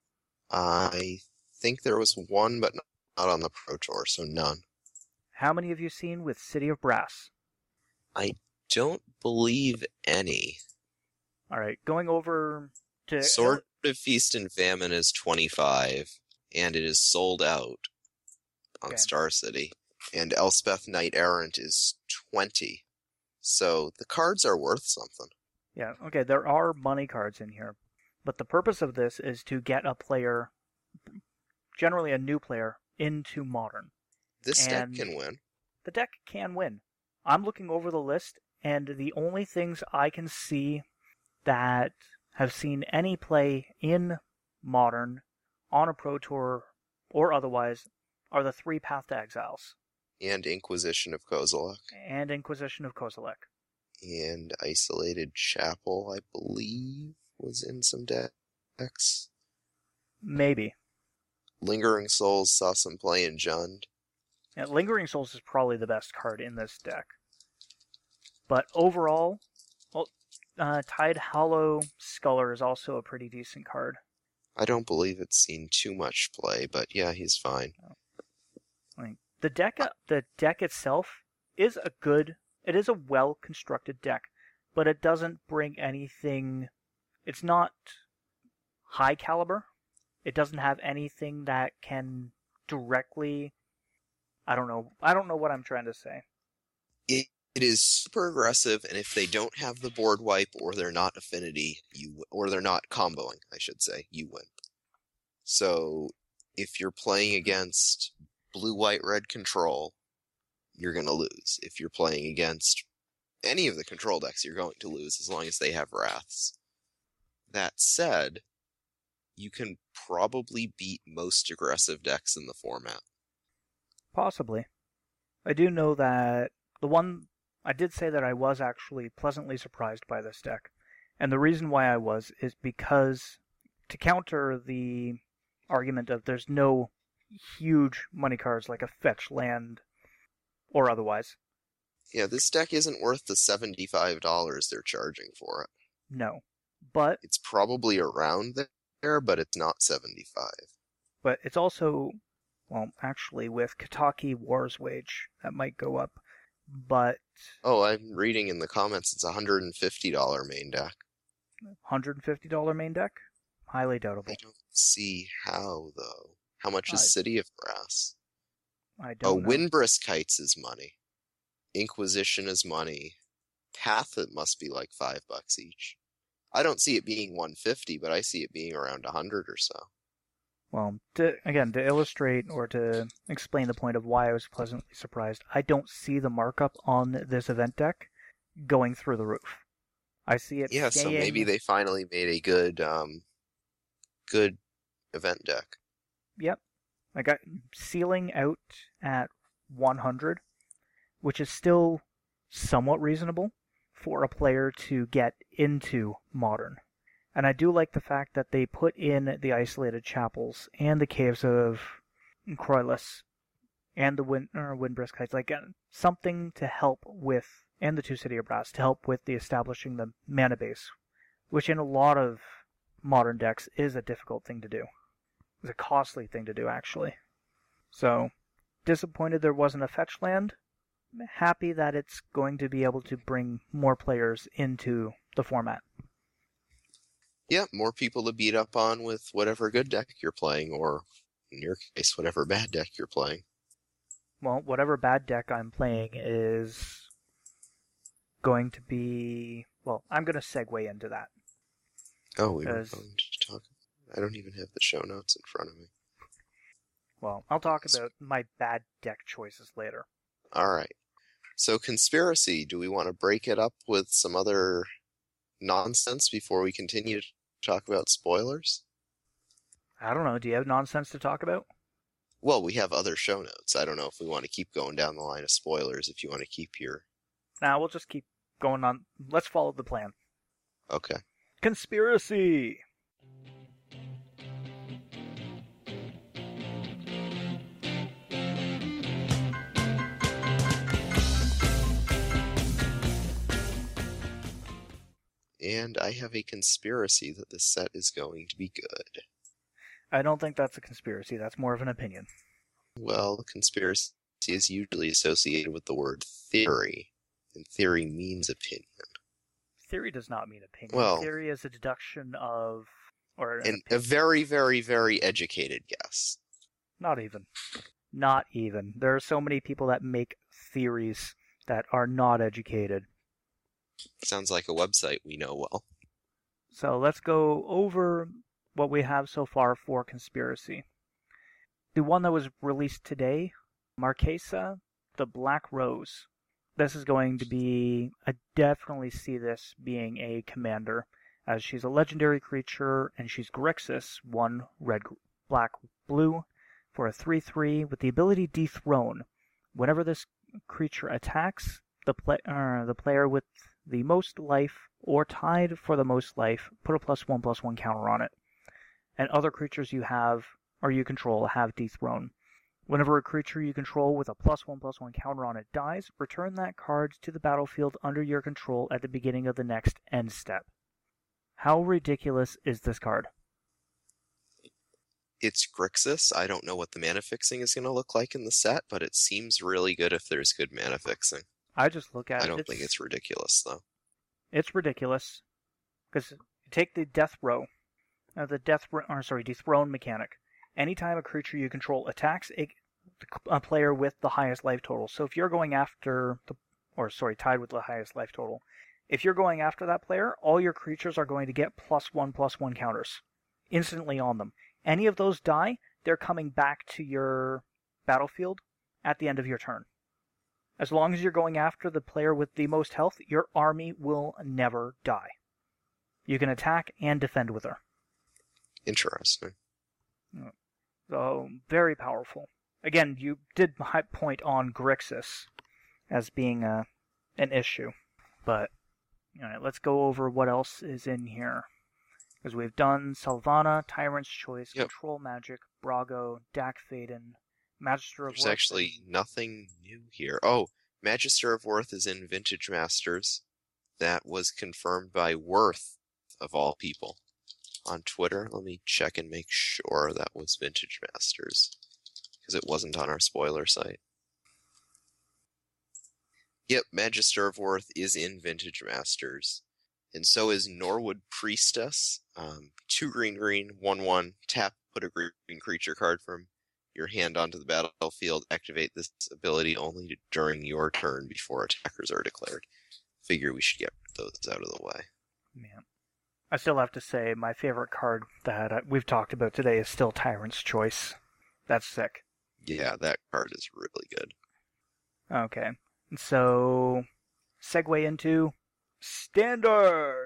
I think there was one, but not on the Pro Tour, so none. How many have you seen with City of Brass? I don't believe any. Alright, going over to... Sword of Feast and Famine is twenty-five, and it is sold out on Okay. Star City. And Elspeth Knight Errant is twenty. So the cards are worth something. Yeah, okay, there are money cards in here. But the purpose of this is to get a player, generally a new player, into Modern. This And- deck can win. The deck can win. I'm looking over the list, and the only things I can see that have seen any play in Modern, on a Pro Tour, or otherwise, are the three Path to Exiles, And Inquisition of Kozilek. and Inquisition of Kozilek. And Isolated Chapel, I believe, was in some decks. Maybe. Lingering Souls saw some play in Jund. And Lingering Souls is probably the best card in this deck. But overall, well, uh, Tide Hollow Sculler is also a pretty decent card. I don't believe it's seen too much play, but yeah, he's fine. I mean, the deck, the deck itself is a good, it is a well-constructed deck, but it doesn't bring anything, it's not high caliber. It doesn't have anything that can directly, I don't know, I don't know what I'm trying to say. It, it is super aggressive, and if they don't have the board wipe, or they're not affinity, you or they're not comboing, I should say, you win. So, if you're playing against blue, white, red control, you're going to lose. If you're playing against any of the control decks, you're going to lose, as long as they have Wraths. That said, you can probably beat most aggressive decks in the format. Possibly. I do know that the one, I did say that I was actually pleasantly surprised by this deck. And the reason why I was is because to counter the argument of there's no huge money cards like a fetch land or otherwise. Yeah, this deck isn't worth the seventy-five dollars they're charging for it. No. But It's probably around there, but it's not seventy-five. but it's also, well, actually with Kataki Wars Wage, that might go up. But Oh, I'm reading in the comments it's a one hundred fifty dollars main deck. one hundred fifty dollars main deck? Highly doubtable. I don't see how, though. How much is I- City of Brass? I Oh, don't know. Windbrisk Kites is money. Inquisition is money. Path, it must be like five bucks each. I don't see it being one hundred fifty, but I see it being around one hundred or so. Well, to, again, to illustrate or to explain the point of why I was pleasantly surprised, I don't see the markup on this event deck going through the roof. I see it Yeah, so staying... maybe they finally made a good, um, good event deck. Yep. Like, I, ceiling out at one hundred, which is still somewhat reasonable for a player to get into Modern. And I do like the fact that they put in the Isolated Chapels and the Caves of Croylus and the Wind, or Windbrisk Heights, like uh, something to help with, and the Two City of Brass, to help with the establishing the mana base, which in a lot of Modern decks is a difficult thing to do. It's a costly thing to do, actually. So, disappointed there wasn't a fetch land. Happy that it's going to be able to bring more players into the format. Yeah, more people to beat up on with whatever good deck you're playing, or in your case, whatever bad deck you're playing. Well, whatever bad deck I'm playing is going to be... Well, I'm going to segue into that. Oh, we were going to talk... I don't even have the show notes in front of me. Well, I'll talk about my bad deck choices later. Alright. So, Conspiracy, do we want to break it up with some other nonsense before we continue to talk about spoilers? I don't know. Do you have nonsense to talk about? Well, we have other show notes. I don't know if we want to keep going down the line of spoilers, if you want to keep your... Nah, we'll just keep going on. Let's follow the plan. Okay. Conspiracy! And I have a conspiracy that this set is going to be good. I don't think that's a conspiracy. That's more of an opinion. Well, conspiracy is usually associated with the word theory, and theory means opinion. Theory does not mean opinion. Well, theory is a deduction of... or an and a very, very, very educated guess. Not even. Not even. There are so many people that make theories that are not educated. Sounds like a website we know well. So let's go over what we have so far for Conspiracy. The one that was released today, Marquesa, the Black Rose. This is going to be... I definitely see this being a commander, as she's a legendary creature, and she's Grixis, one red, black, blue, for a three three with the ability Dethrone. Whenever this creature attacks, the, play, uh, the player with the most life, or tied for the most life, put a plus one plus one counter on it. And other creatures you have, or you control, have Dethrone. Whenever a creature you control with a plus one plus one counter on it dies, return that card to the battlefield under your control at the beginning of the next end step. How ridiculous is this card? It's Grixis. I don't know what the mana fixing is going to look like in the set, but it seems really good if there's good mana fixing. I just look at it. I don't it's, think it's ridiculous, though. It's ridiculous. Because take the Death Row. Uh, the Death or sorry, Dethrone mechanic. Anytime a creature you control attacks a, a player with the highest life total. So if you're going after, the, or sorry, tied with the highest life total. If you're going after that player, all your creatures are going to get plus one, plus one counters instantly on them. Any of those die, they're coming back to your battlefield at the end of your turn. As long as you're going after the player with the most health, your army will never die. You can attack and defend with her. Interesting. So, very powerful. Again, you did point on Grixis as being a, an issue, but all right, let's go over what else is in here. Because we've done Sylvana, Tyrant's Choice, yep. Control Magic, Brago, Dack Fayden, Magister of Worth. There's actually nothing new here. Oh, Magister of Worth is in Vintage Masters. That was confirmed by Worth, of all people, on Twitter. Let me check and make sure that was Vintage Masters, because it wasn't on our spoiler site. Yep, Magister of Worth is in Vintage Masters. And so is Norwood Priestess. Um, two green green, one one, tap, put a green creature card from your hand onto the battlefield, activate this ability only during your turn before attackers are declared. Figure we should get those out of the way. Man. I still have to say, my favorite card that we've talked about today is still Tyrant's Choice. That's sick. Yeah, that card is really good. Okay. So, segue into Standard!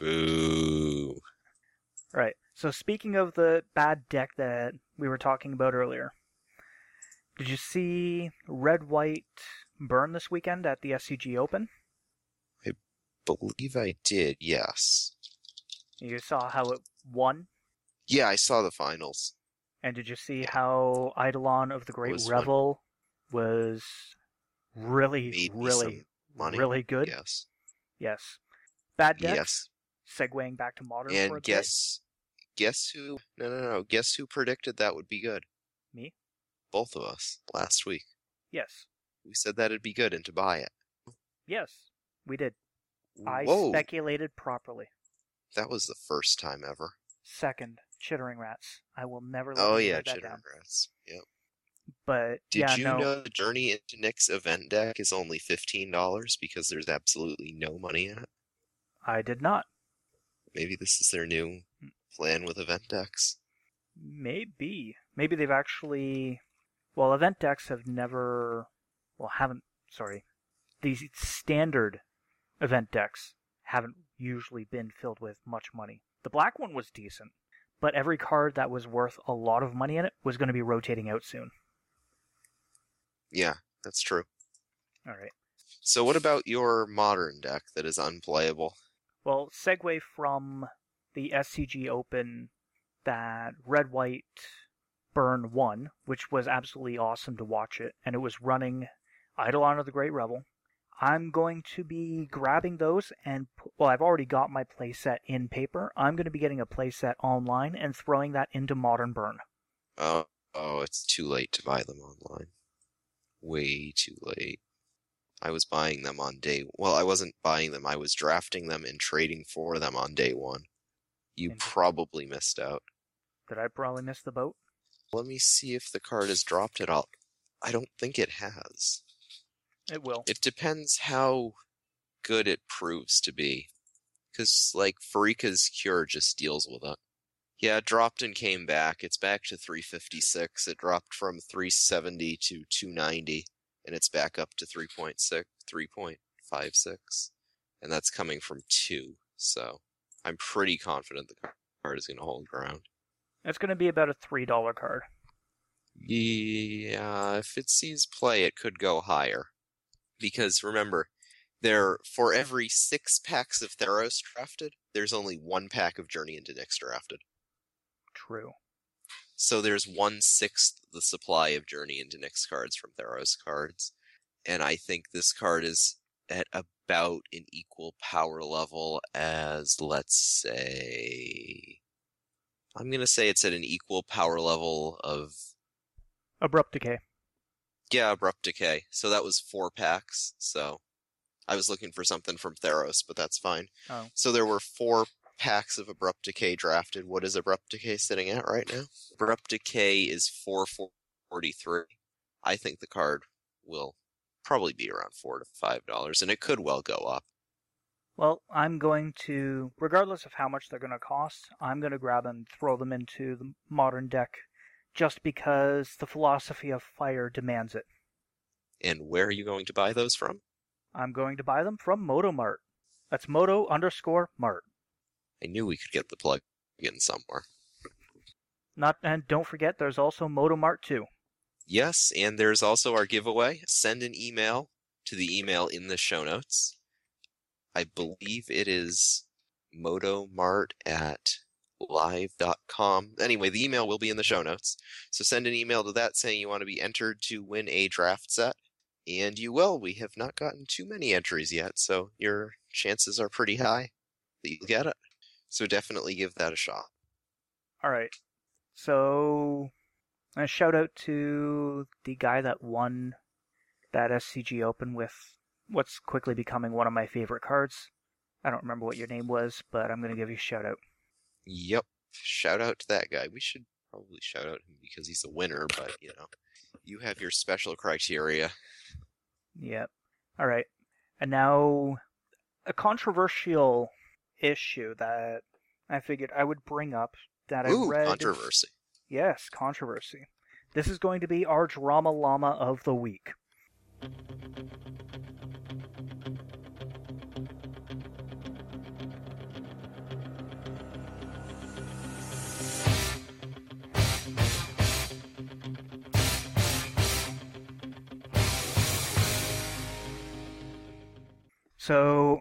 Boo. Right. So speaking of the bad deck that we were talking about earlier, did you see Red White burn this weekend at the S C G Open? I believe I did, yes. You saw how it won? Yeah, I saw the finals. And did you see how Eidolon of the Great Was Revel was really, Made me really, some money. really good? Yes. Yes. Bad decks? Yes. Segueing back to Modern for a And bit? guess, guess who? No, no, no. Guess who predicted that would be good? Me? Both of us last week. Yes. We said that it'd be good and to buy it. Yes, we did. I Whoa, speculated properly. that was the first time ever. Second, Chittering Rats. I will never let Oh you yeah, live that Chittering down. Rats. Yep. But Did yeah, you no, know the Journey into Nick's event deck is only fifteen dollars because there's absolutely no money in it? I did not. Maybe this is their new plan with event decks. Maybe. Maybe they've actually... Well, event decks have never... Well, haven't... Sorry. These standard event decks haven't usually been filled with much money. The black one was decent, but every card that was worth a lot of money in it was going to be rotating out soon. Yeah, that's true. All right. So what about your modern deck that is unplayable? Well, segue from the S C G Open that Red White Burn won, which was absolutely awesome to watch it, and it was running Eidolon of the Great Revel. I'm going to be grabbing those and, well, I've already got my playset in paper. I'm going to be getting a playset online and throwing that into Modern Burn. Oh, oh, it's too late to buy them online. Way too late. I was buying them on day... Well, I wasn't buying them. I was drafting them and trading for them on day one. You Indeed. probably missed out. Did I probably miss the boat? Let me see if the card has dropped at all. I don't think it has. It will. It depends how good it proves to be. Because, like, Farika's Cure just deals with it. Yeah, it dropped and came back. It's back to three fifty-six. It dropped from three seventy to two ninety. And it's back up to three point six, three point five six. And that's coming from two. So I'm pretty confident the card is going to hold ground. It's going to be about a three dollar card. Yeah, if it sees play, it could go higher. Because remember, there for every six packs of Theros drafted, there's only one pack of Journey into Nyx drafted. True. So there's one-sixth the supply of Journey into Nyx cards from Theros cards. And I think this card is at about an equal power level as, let's say... I'm going to say it's at an equal power level of... Abrupt Decay. Yeah, Abrupt Decay. So that was four packs, so... I was looking for something from Theros, but that's fine. Oh. So there were four packs of Abrupt Decay drafted. What is Abrupt Decay sitting at right now? Abrupt Decay is four forty-three. I think the card will probably be around four to five dollars, and it could well go up. Well, I'm going to, regardless of how much they're going to cost, I'm going to grab and throw them into the Modern deck just because the philosophy of fire demands it. And where are you going to buy those from? I'm going to buy them from Motomart. That's Moto underscore Mart. I knew we could get the plug in somewhere. Not, and don't forget, there's also Motomart too. Yes, and there's also our giveaway. Send an email to the email in the show notes. I believe it is motomart at live dot com. Anyway, the email will be in the show notes. So send an email to that saying you want to be entered to win a draft set. And you will. We have not gotten too many entries yet, so your chances are pretty high that you'll get it. So definitely give that a shot. Alright. So, a shout out to the guy that won that S C G Open with what's quickly becoming one of my favorite cards. I don't remember what your name was, but I'm going to give you a shout out. Yep. Shout out to that guy. We should probably shout out him because he's a winner, but, you know, you have your special criteria. Yep. Alright. And now, a controversial issue that I figured I would bring up that Ooh, I read... controversy. Yes, controversy. This is going to be our Drama Llama of the week. So,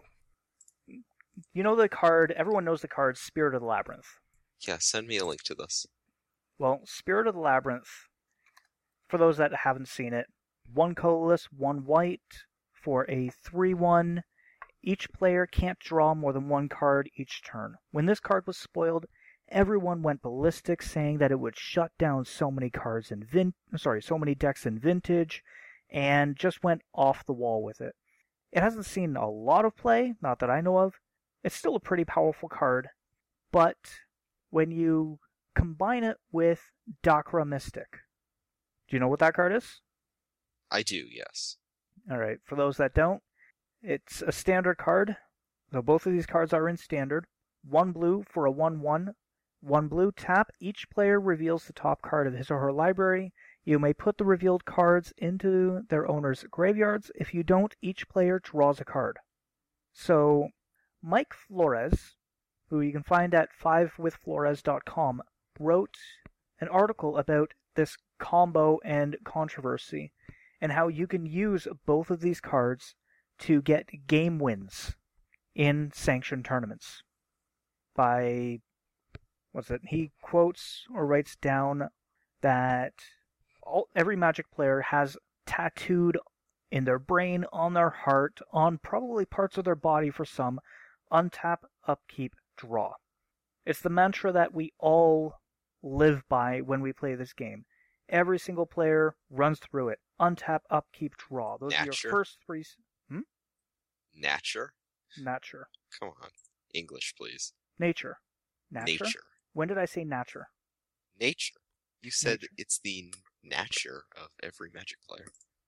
you know the card, everyone knows the card Spirit of the Labyrinth. Yeah, send me a link to this. Well, Spirit of the Labyrinth, for those that haven't seen it, one colorless, one white, for a three one. Each player can't draw more than one card each turn. When this card was spoiled, everyone went ballistic, saying that it would shut down so many cards in vin- sorry, so many decks in Vintage, and just went off the wall with it. It hasn't seen a lot of play, not that I know of. It's still a pretty powerful card, but when you combine it with Dakra Mystic, do you know what that card is? I do, yes. Alright, for those that don't, it's a standard card. So both of these cards are in standard. One blue for a one one. One blue, tap. Each player reveals the top card of his or her library. You may put the revealed cards into their owner's graveyards. If you don't, each player draws a card. So, Mike Flores, who you can find at five with flores dot com, wrote an article about this combo and controversy, and how you can use both of these cards to get game wins in sanctioned tournaments. By, what's it, he quotes or writes down that all, every Magic player has tattooed in their brain, on their heart, on probably parts of their body for some, untap, upkeep, draw. It's the mantra that we all live by when we play this game. Every single player runs through it. Untap, upkeep, draw. Those Nature. are your first three. Hmm? Nature? Nature. Come on. English, please. Nature. Nature? Nature. When did I say nature? Nature. You said Nature. it's the nature of every Magic player.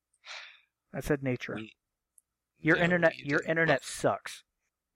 I said nature. We... Your No, internet you your didn't. internet Look, sucks.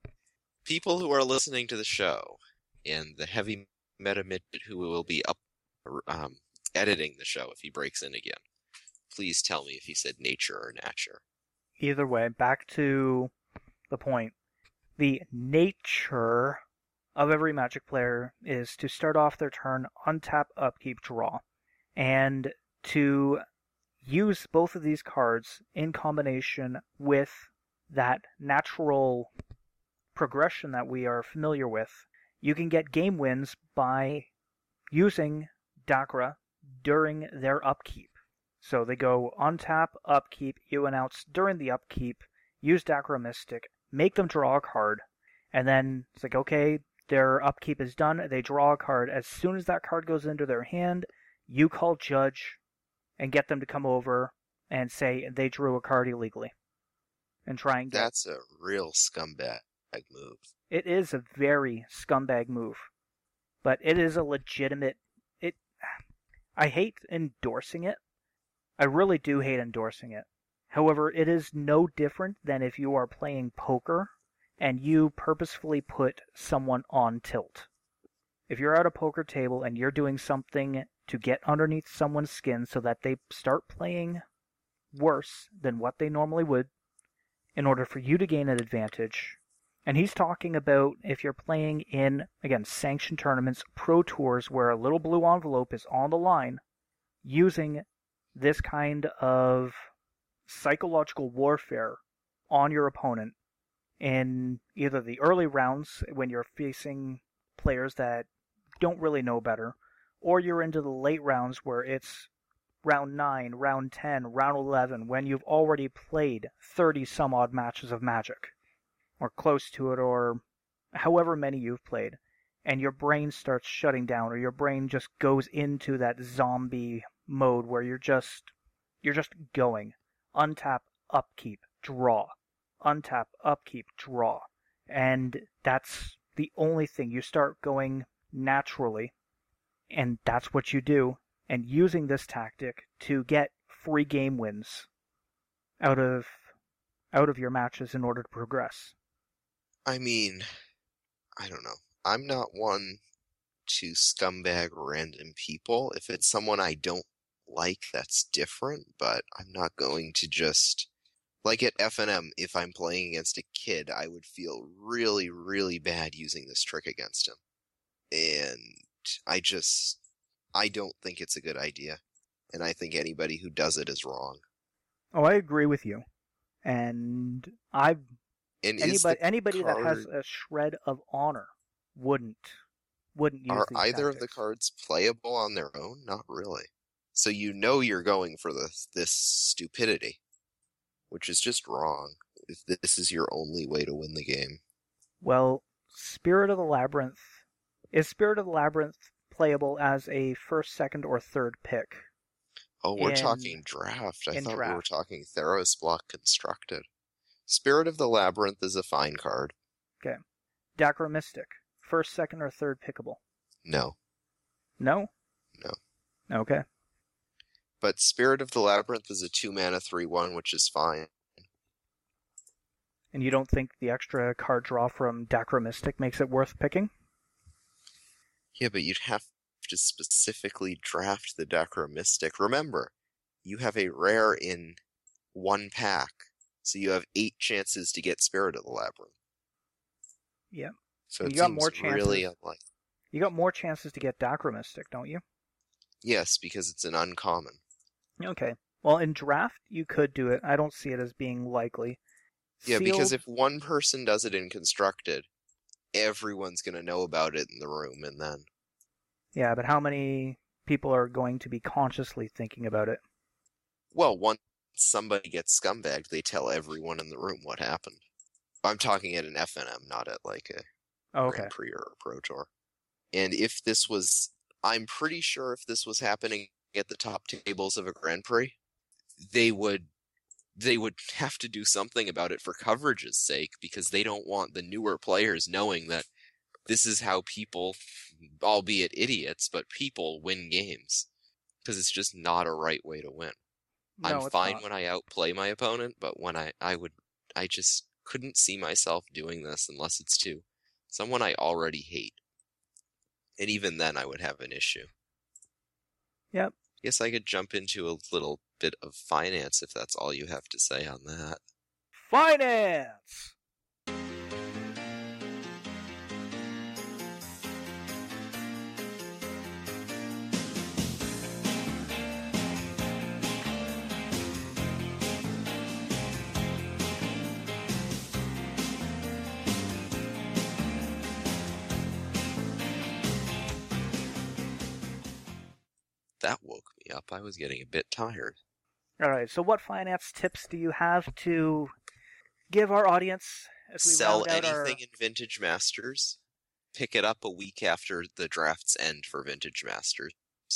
people who are listening to the show and the heavy meta mid who will be up um, editing the show if he breaks in again, please tell me if he said nature or nature. Either way, back to the point. The nature of every Magic player is to start off their turn, untap, upkeep, draw. And to use both of these cards in combination with that natural progression that we are familiar with, you can get game wins by using Dakra during their upkeep. So they go untap, upkeep, you announce during the upkeep, use Dakra Mystic, make them draw a card, and then it's like, okay, their upkeep is done, they draw a card. As soon as that card goes into their hand, you call Judge and get them to come over and say they drew a card illegally. And try and get... That's a real scumbag move. It is a very scumbag move. But it is a legitimate... It. I hate endorsing it. I really do hate endorsing it. However, it is no different than if you are playing poker and you purposefully put someone on tilt. If you're at a poker table and you're doing something to get underneath someone's skin so that they start playing worse than what they normally would in order for you to gain an advantage. And he's talking about if you're playing in, again, sanctioned tournaments, pro tours where a little blue envelope is on the line, using this kind of psychological warfare on your opponent in either the early rounds when you're facing players that don't really know better, or you're into the late rounds where it's round nine, round ten, round eleven, when you've already played thirty some odd matches of Magic, or close to it, or however many you've played, and your brain starts shutting down, or your brain just goes into that zombie mode where you're just you're just going. Untap, upkeep, draw. Untap, upkeep, draw. And that's the only thing. You start going naturally, and that's what you do, and using this tactic to get free game wins out of out of your matches in order to progress. I mean, I don't know. I'm not one to scumbag random people. If it's someone I don't like, that's different, but I'm not going to just... Like at F N M, if I'm playing against a kid, I would feel really, really bad using this trick against him. And I just... I don't think it's a good idea. And I think anybody who does it is wrong. Oh, I agree with you. And I've And is Anybody the anybody that has card- a shred of honor wouldn't wouldn't use Are these either of the tactics. cards playable on their own? Not really. So you know you're going for this, this stupidity, which is just wrong. If this is your only way to win the game. Well, Spirit of the Labyrinth is Spirit of the Labyrinth playable as a first, second, or third pick? Oh, we're In- talking draft. I in thought we were draft. talking Theros block constructed. Spirit of the Labyrinth is a fine card. Dacromystic, first, second, or third pickable? No. No? No. Okay. But Spirit of the Labyrinth is a two mana three one, which is fine. And you don't think the extra card draw from Dacromystic makes it worth picking? Yeah, but you'd have to specifically draft the Dacromystic. Remember, you have a rare in one pack, so you have eight chances to get Spirit of the Labyrinth. Yeah. So And it you got seems more chances- really unlikely. You got more chances to get Dacromystic, don't you? Yes, because it's an uncommon. Okay. Well, in draft, you could do it. I don't see it as being likely. Yeah, because Sealed- if one person does it in Constructed, everyone's going to know about it in the room, and then... Yeah, but how many people are going to be consciously thinking about it? Well, once somebody gets scumbagged, they tell everyone in the room what happened. I'm talking at an F N M, not at like a Oh, okay. Grand Prix or a Pro Tour. And if this was... I'm pretty sure if this was happening at the top tables of a Grand Prix, they would they would have to do something about it for coverage's sake, because they don't want the newer players knowing that this is how people, albeit idiots, but people win games. Because it's just not a right way to win. No, I'm it's fine not. when I outplay my opponent, but when I, I would, I just couldn't see myself doing this unless it's to someone I already hate. And even then I would have an issue. Yep. Guess I could jump into a little bit of finance if that's all you have to say on that. Finance! That woke me up. I was getting a bit tired. All right, so what finance tips do you have to give our audience as we Sell round out anything our... in Vintage Masters. Pick it up a week after the drafts end for Vintage Masters.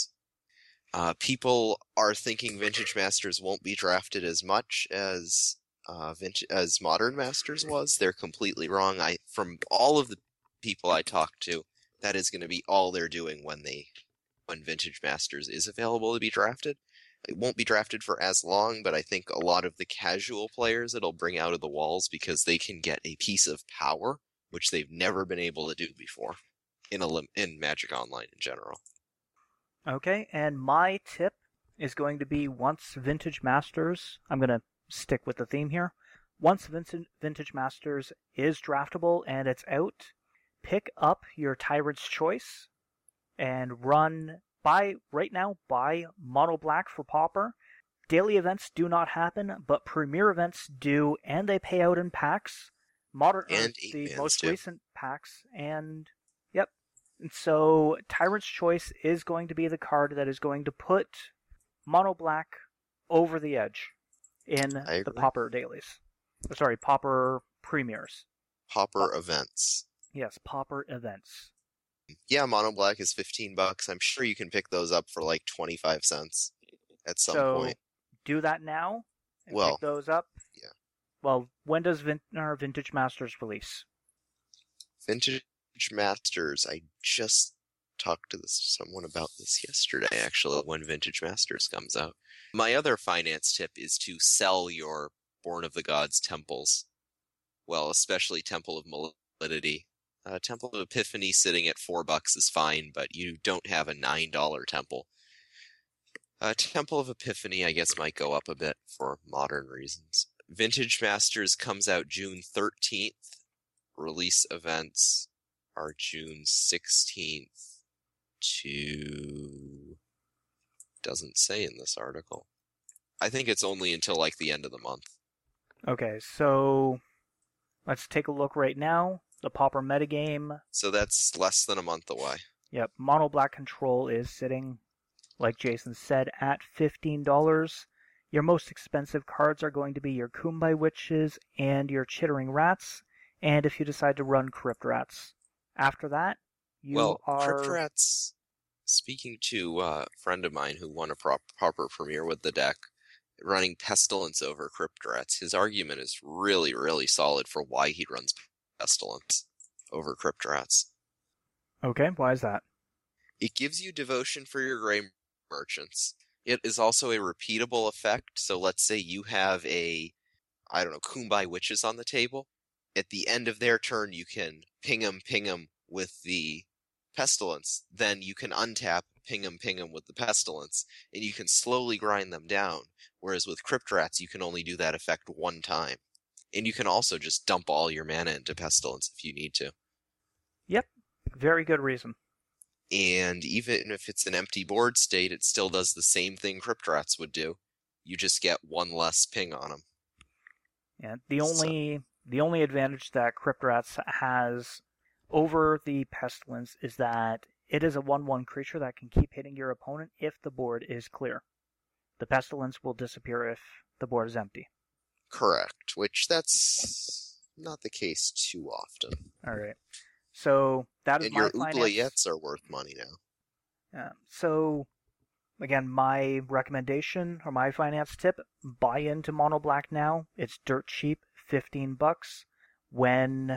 Uh, people are thinking Vintage Masters won't be drafted as much as uh, vintage, as Modern Masters was. They're completely wrong. I from all of the people I talked to, that is going to be all they're doing when they when Vintage Masters is available to be drafted. It won't be drafted for as long, but I think a lot of the casual players it'll bring out of the walls because they can get a piece of power, which they've never been able to do before in a lim- in Magic Online in general. Okay, and my tip is going to be once Vintage Masters, I'm going to stick with the theme here. Once Vintage, Vintage Masters is draftable and it's out, pick up your Tyrant's Choice and run, buy, right now, buy Mono Black for Pauper. Daily events do not happen, but Premier events do, and they pay out in packs. Modern, or And the eight-mans most too. recent packs, and yep. And so Tyrant's Choice is going to be the card that is going to put Mono Black over the edge in I the agree. Pauper dailies. Or, sorry, Pauper premiers. Pauper events. Yes, Pauper events. Yeah, Mono Black is fifteen bucks. I'm sure you can pick those up for like twenty-five cents at some so point. do that now and Well, pick those up. yeah. Well, when does Vin- or Vintage Masters release? Vintage Masters, I just talked to this someone about this yesterday, actually, when Vintage Masters comes out. My other finance tip is to sell your Born of the Gods temples. Well, especially Temple of Malignity. Uh, Temple of Epiphany sitting at four bucks is fine, but you don't have a nine dollar temple. Uh, Temple of Epiphany, I guess, might go up a bit for modern reasons. Vintage Masters comes out June thirteenth. Release events are June sixteenth to... doesn't say in this article. I think it's only until like the end of the month. Okay, so let's take a look right now. The Pauper metagame. So that's less than a month away. Yep, Mono Black Control is sitting, like Jason said, at fifteen dollars. Your most expensive cards are going to be your Kumbai Witches and your Chittering Rats, and if you decide to run Crypt Rats. After that, you well, are... Crypt Rats, speaking to a friend of mine who won a prop- proper premiere with the deck, running Pestilence over Crypt Rats, his argument is really, really solid for why he runs Pestilence over Crypt Rats. Okay, why is that? It gives you devotion for your Grey Merchants. It is also a repeatable effect, so let's say you have a, I don't know, Kumbai Witches on the table. At the end of their turn, you can ping 'em, ping 'em with the Pestilence. Then you can untap, ping 'em, ping 'em with the Pestilence, and you can slowly grind them down. Whereas with Crypt Rats, you can only do that effect one time. And you can also just dump all your mana into Pestilence if you need to. Yep, very good reason. And even if it's an empty board state, it still does the same thing Crypt Rats would do. You just get one less ping on them. Yeah, the only so. the only advantage that Crypt Rats has over the Pestilence is that it is a one one creature that can keep hitting your opponent if the board is clear. The Pestilence will disappear if the board is empty. Correct, which that's not the case too often. All right. So that is and my your finance. oubliettes are worth money now. Yeah. So again, my recommendation or my finance tip: buy into Mono Black now. It's dirt cheap, fifteen bucks. When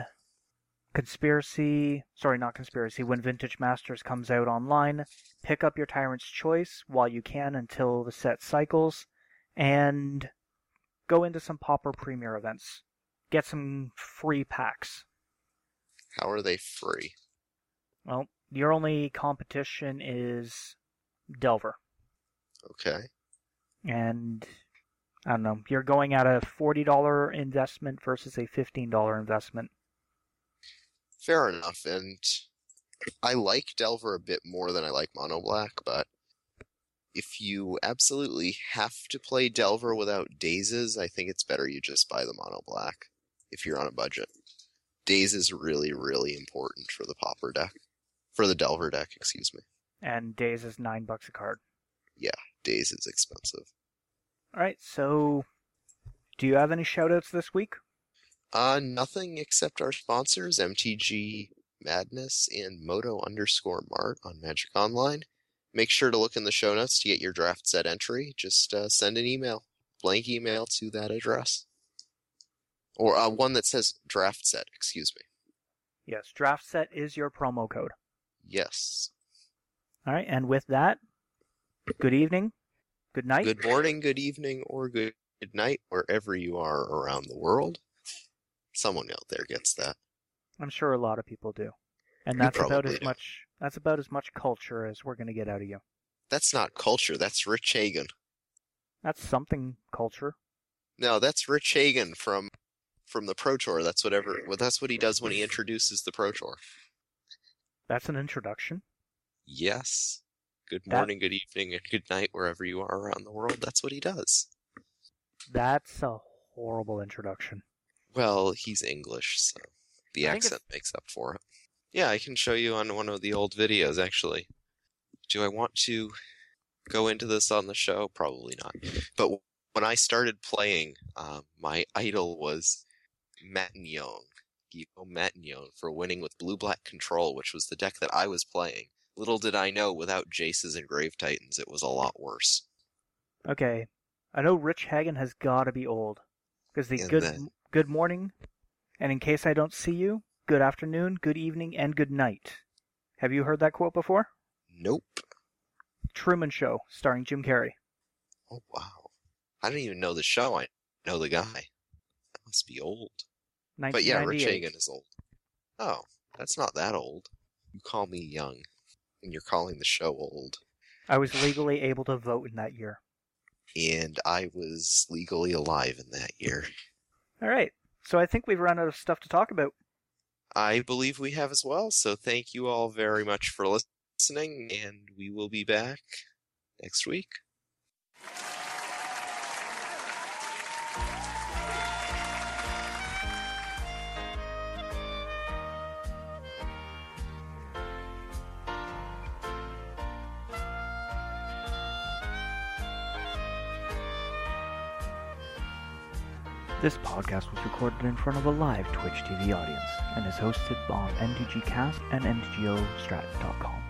Conspiracy, sorry, not Conspiracy. When Vintage Masters comes out online, pick up your Tyrant's Choice while you can until the set cycles, and go into some Pauper Premier events. Get some free packs. How are they free? Well, your only competition is Delver. Okay. And, I don't know, you're going at a forty dollars investment versus a fifteen dollars investment. Fair enough, and I like Delver a bit more than I like Mono Black, but if you absolutely have to play Delver without Dazes, I think it's better you just buy the Mono Black if you're on a budget. Daze is really, really important for the Pauper deck. For the Delver deck, excuse me. And Daze is nine bucks a card. Yeah, Daze is expensive. Alright, so do you have any shoutouts this week? Uh, nothing except our sponsors, M T G Madness and Moto underscore Mart on Magic Online. Make sure to look in the show notes to get your draft set entry. Just uh, send an email, blank email to that address. Or uh, one that says draft set, excuse me. Yes, draft set is your promo code. Yes. All right, and with that, good evening, good night. Good morning, good evening, or good night, wherever you are around the world. Someone out there gets that. I'm sure a lot of people do. And that's about as do. much that's about as much culture as we're going to get out of you. That's not culture, that's Rich Hagan. That's something culture. No, that's Rich Hagan from from the Pro Tour. That's whatever. Well, that's what he does when he introduces the Pro Tour. That's an introduction? Yes. Good That- morning, good evening, and good night wherever you are around the world. That's what he does. That's a horrible introduction. Well, he's English, so the I think accent makes up for it. Yeah, I can show you on one of the old videos, actually. Do I want to go into this on the show? Probably not. But when I started playing, uh, my idol was Matignon, Guillaume Matignon, for winning with Blue-Black Control, which was the deck that I was playing. Little did I know, without Jaces and Grave Titans, it was a lot worse. Okay, I know Rich Hagan has got to be old. Because the And good then- good morning, and in case I don't see you, good afternoon, good evening, and good night. Have you heard that quote before? Nope. Truman Show, starring Jim Carrey. Oh, wow. I didn't even know the show. I know the guy. That must be old. But yeah, Rich Hagan is old. Oh, that's not that old. You call me young, and you're calling the show old. I was legally able to vote in that year. And I was legally alive in that year. All right, so I think we've run out of stuff to talk about. I believe we have as well, so thank you all very much for listening, and we will be back next week. This podcast was recorded in front of a live Twitch T V audience and is hosted on M T G Cast and M T G O Strat dot com.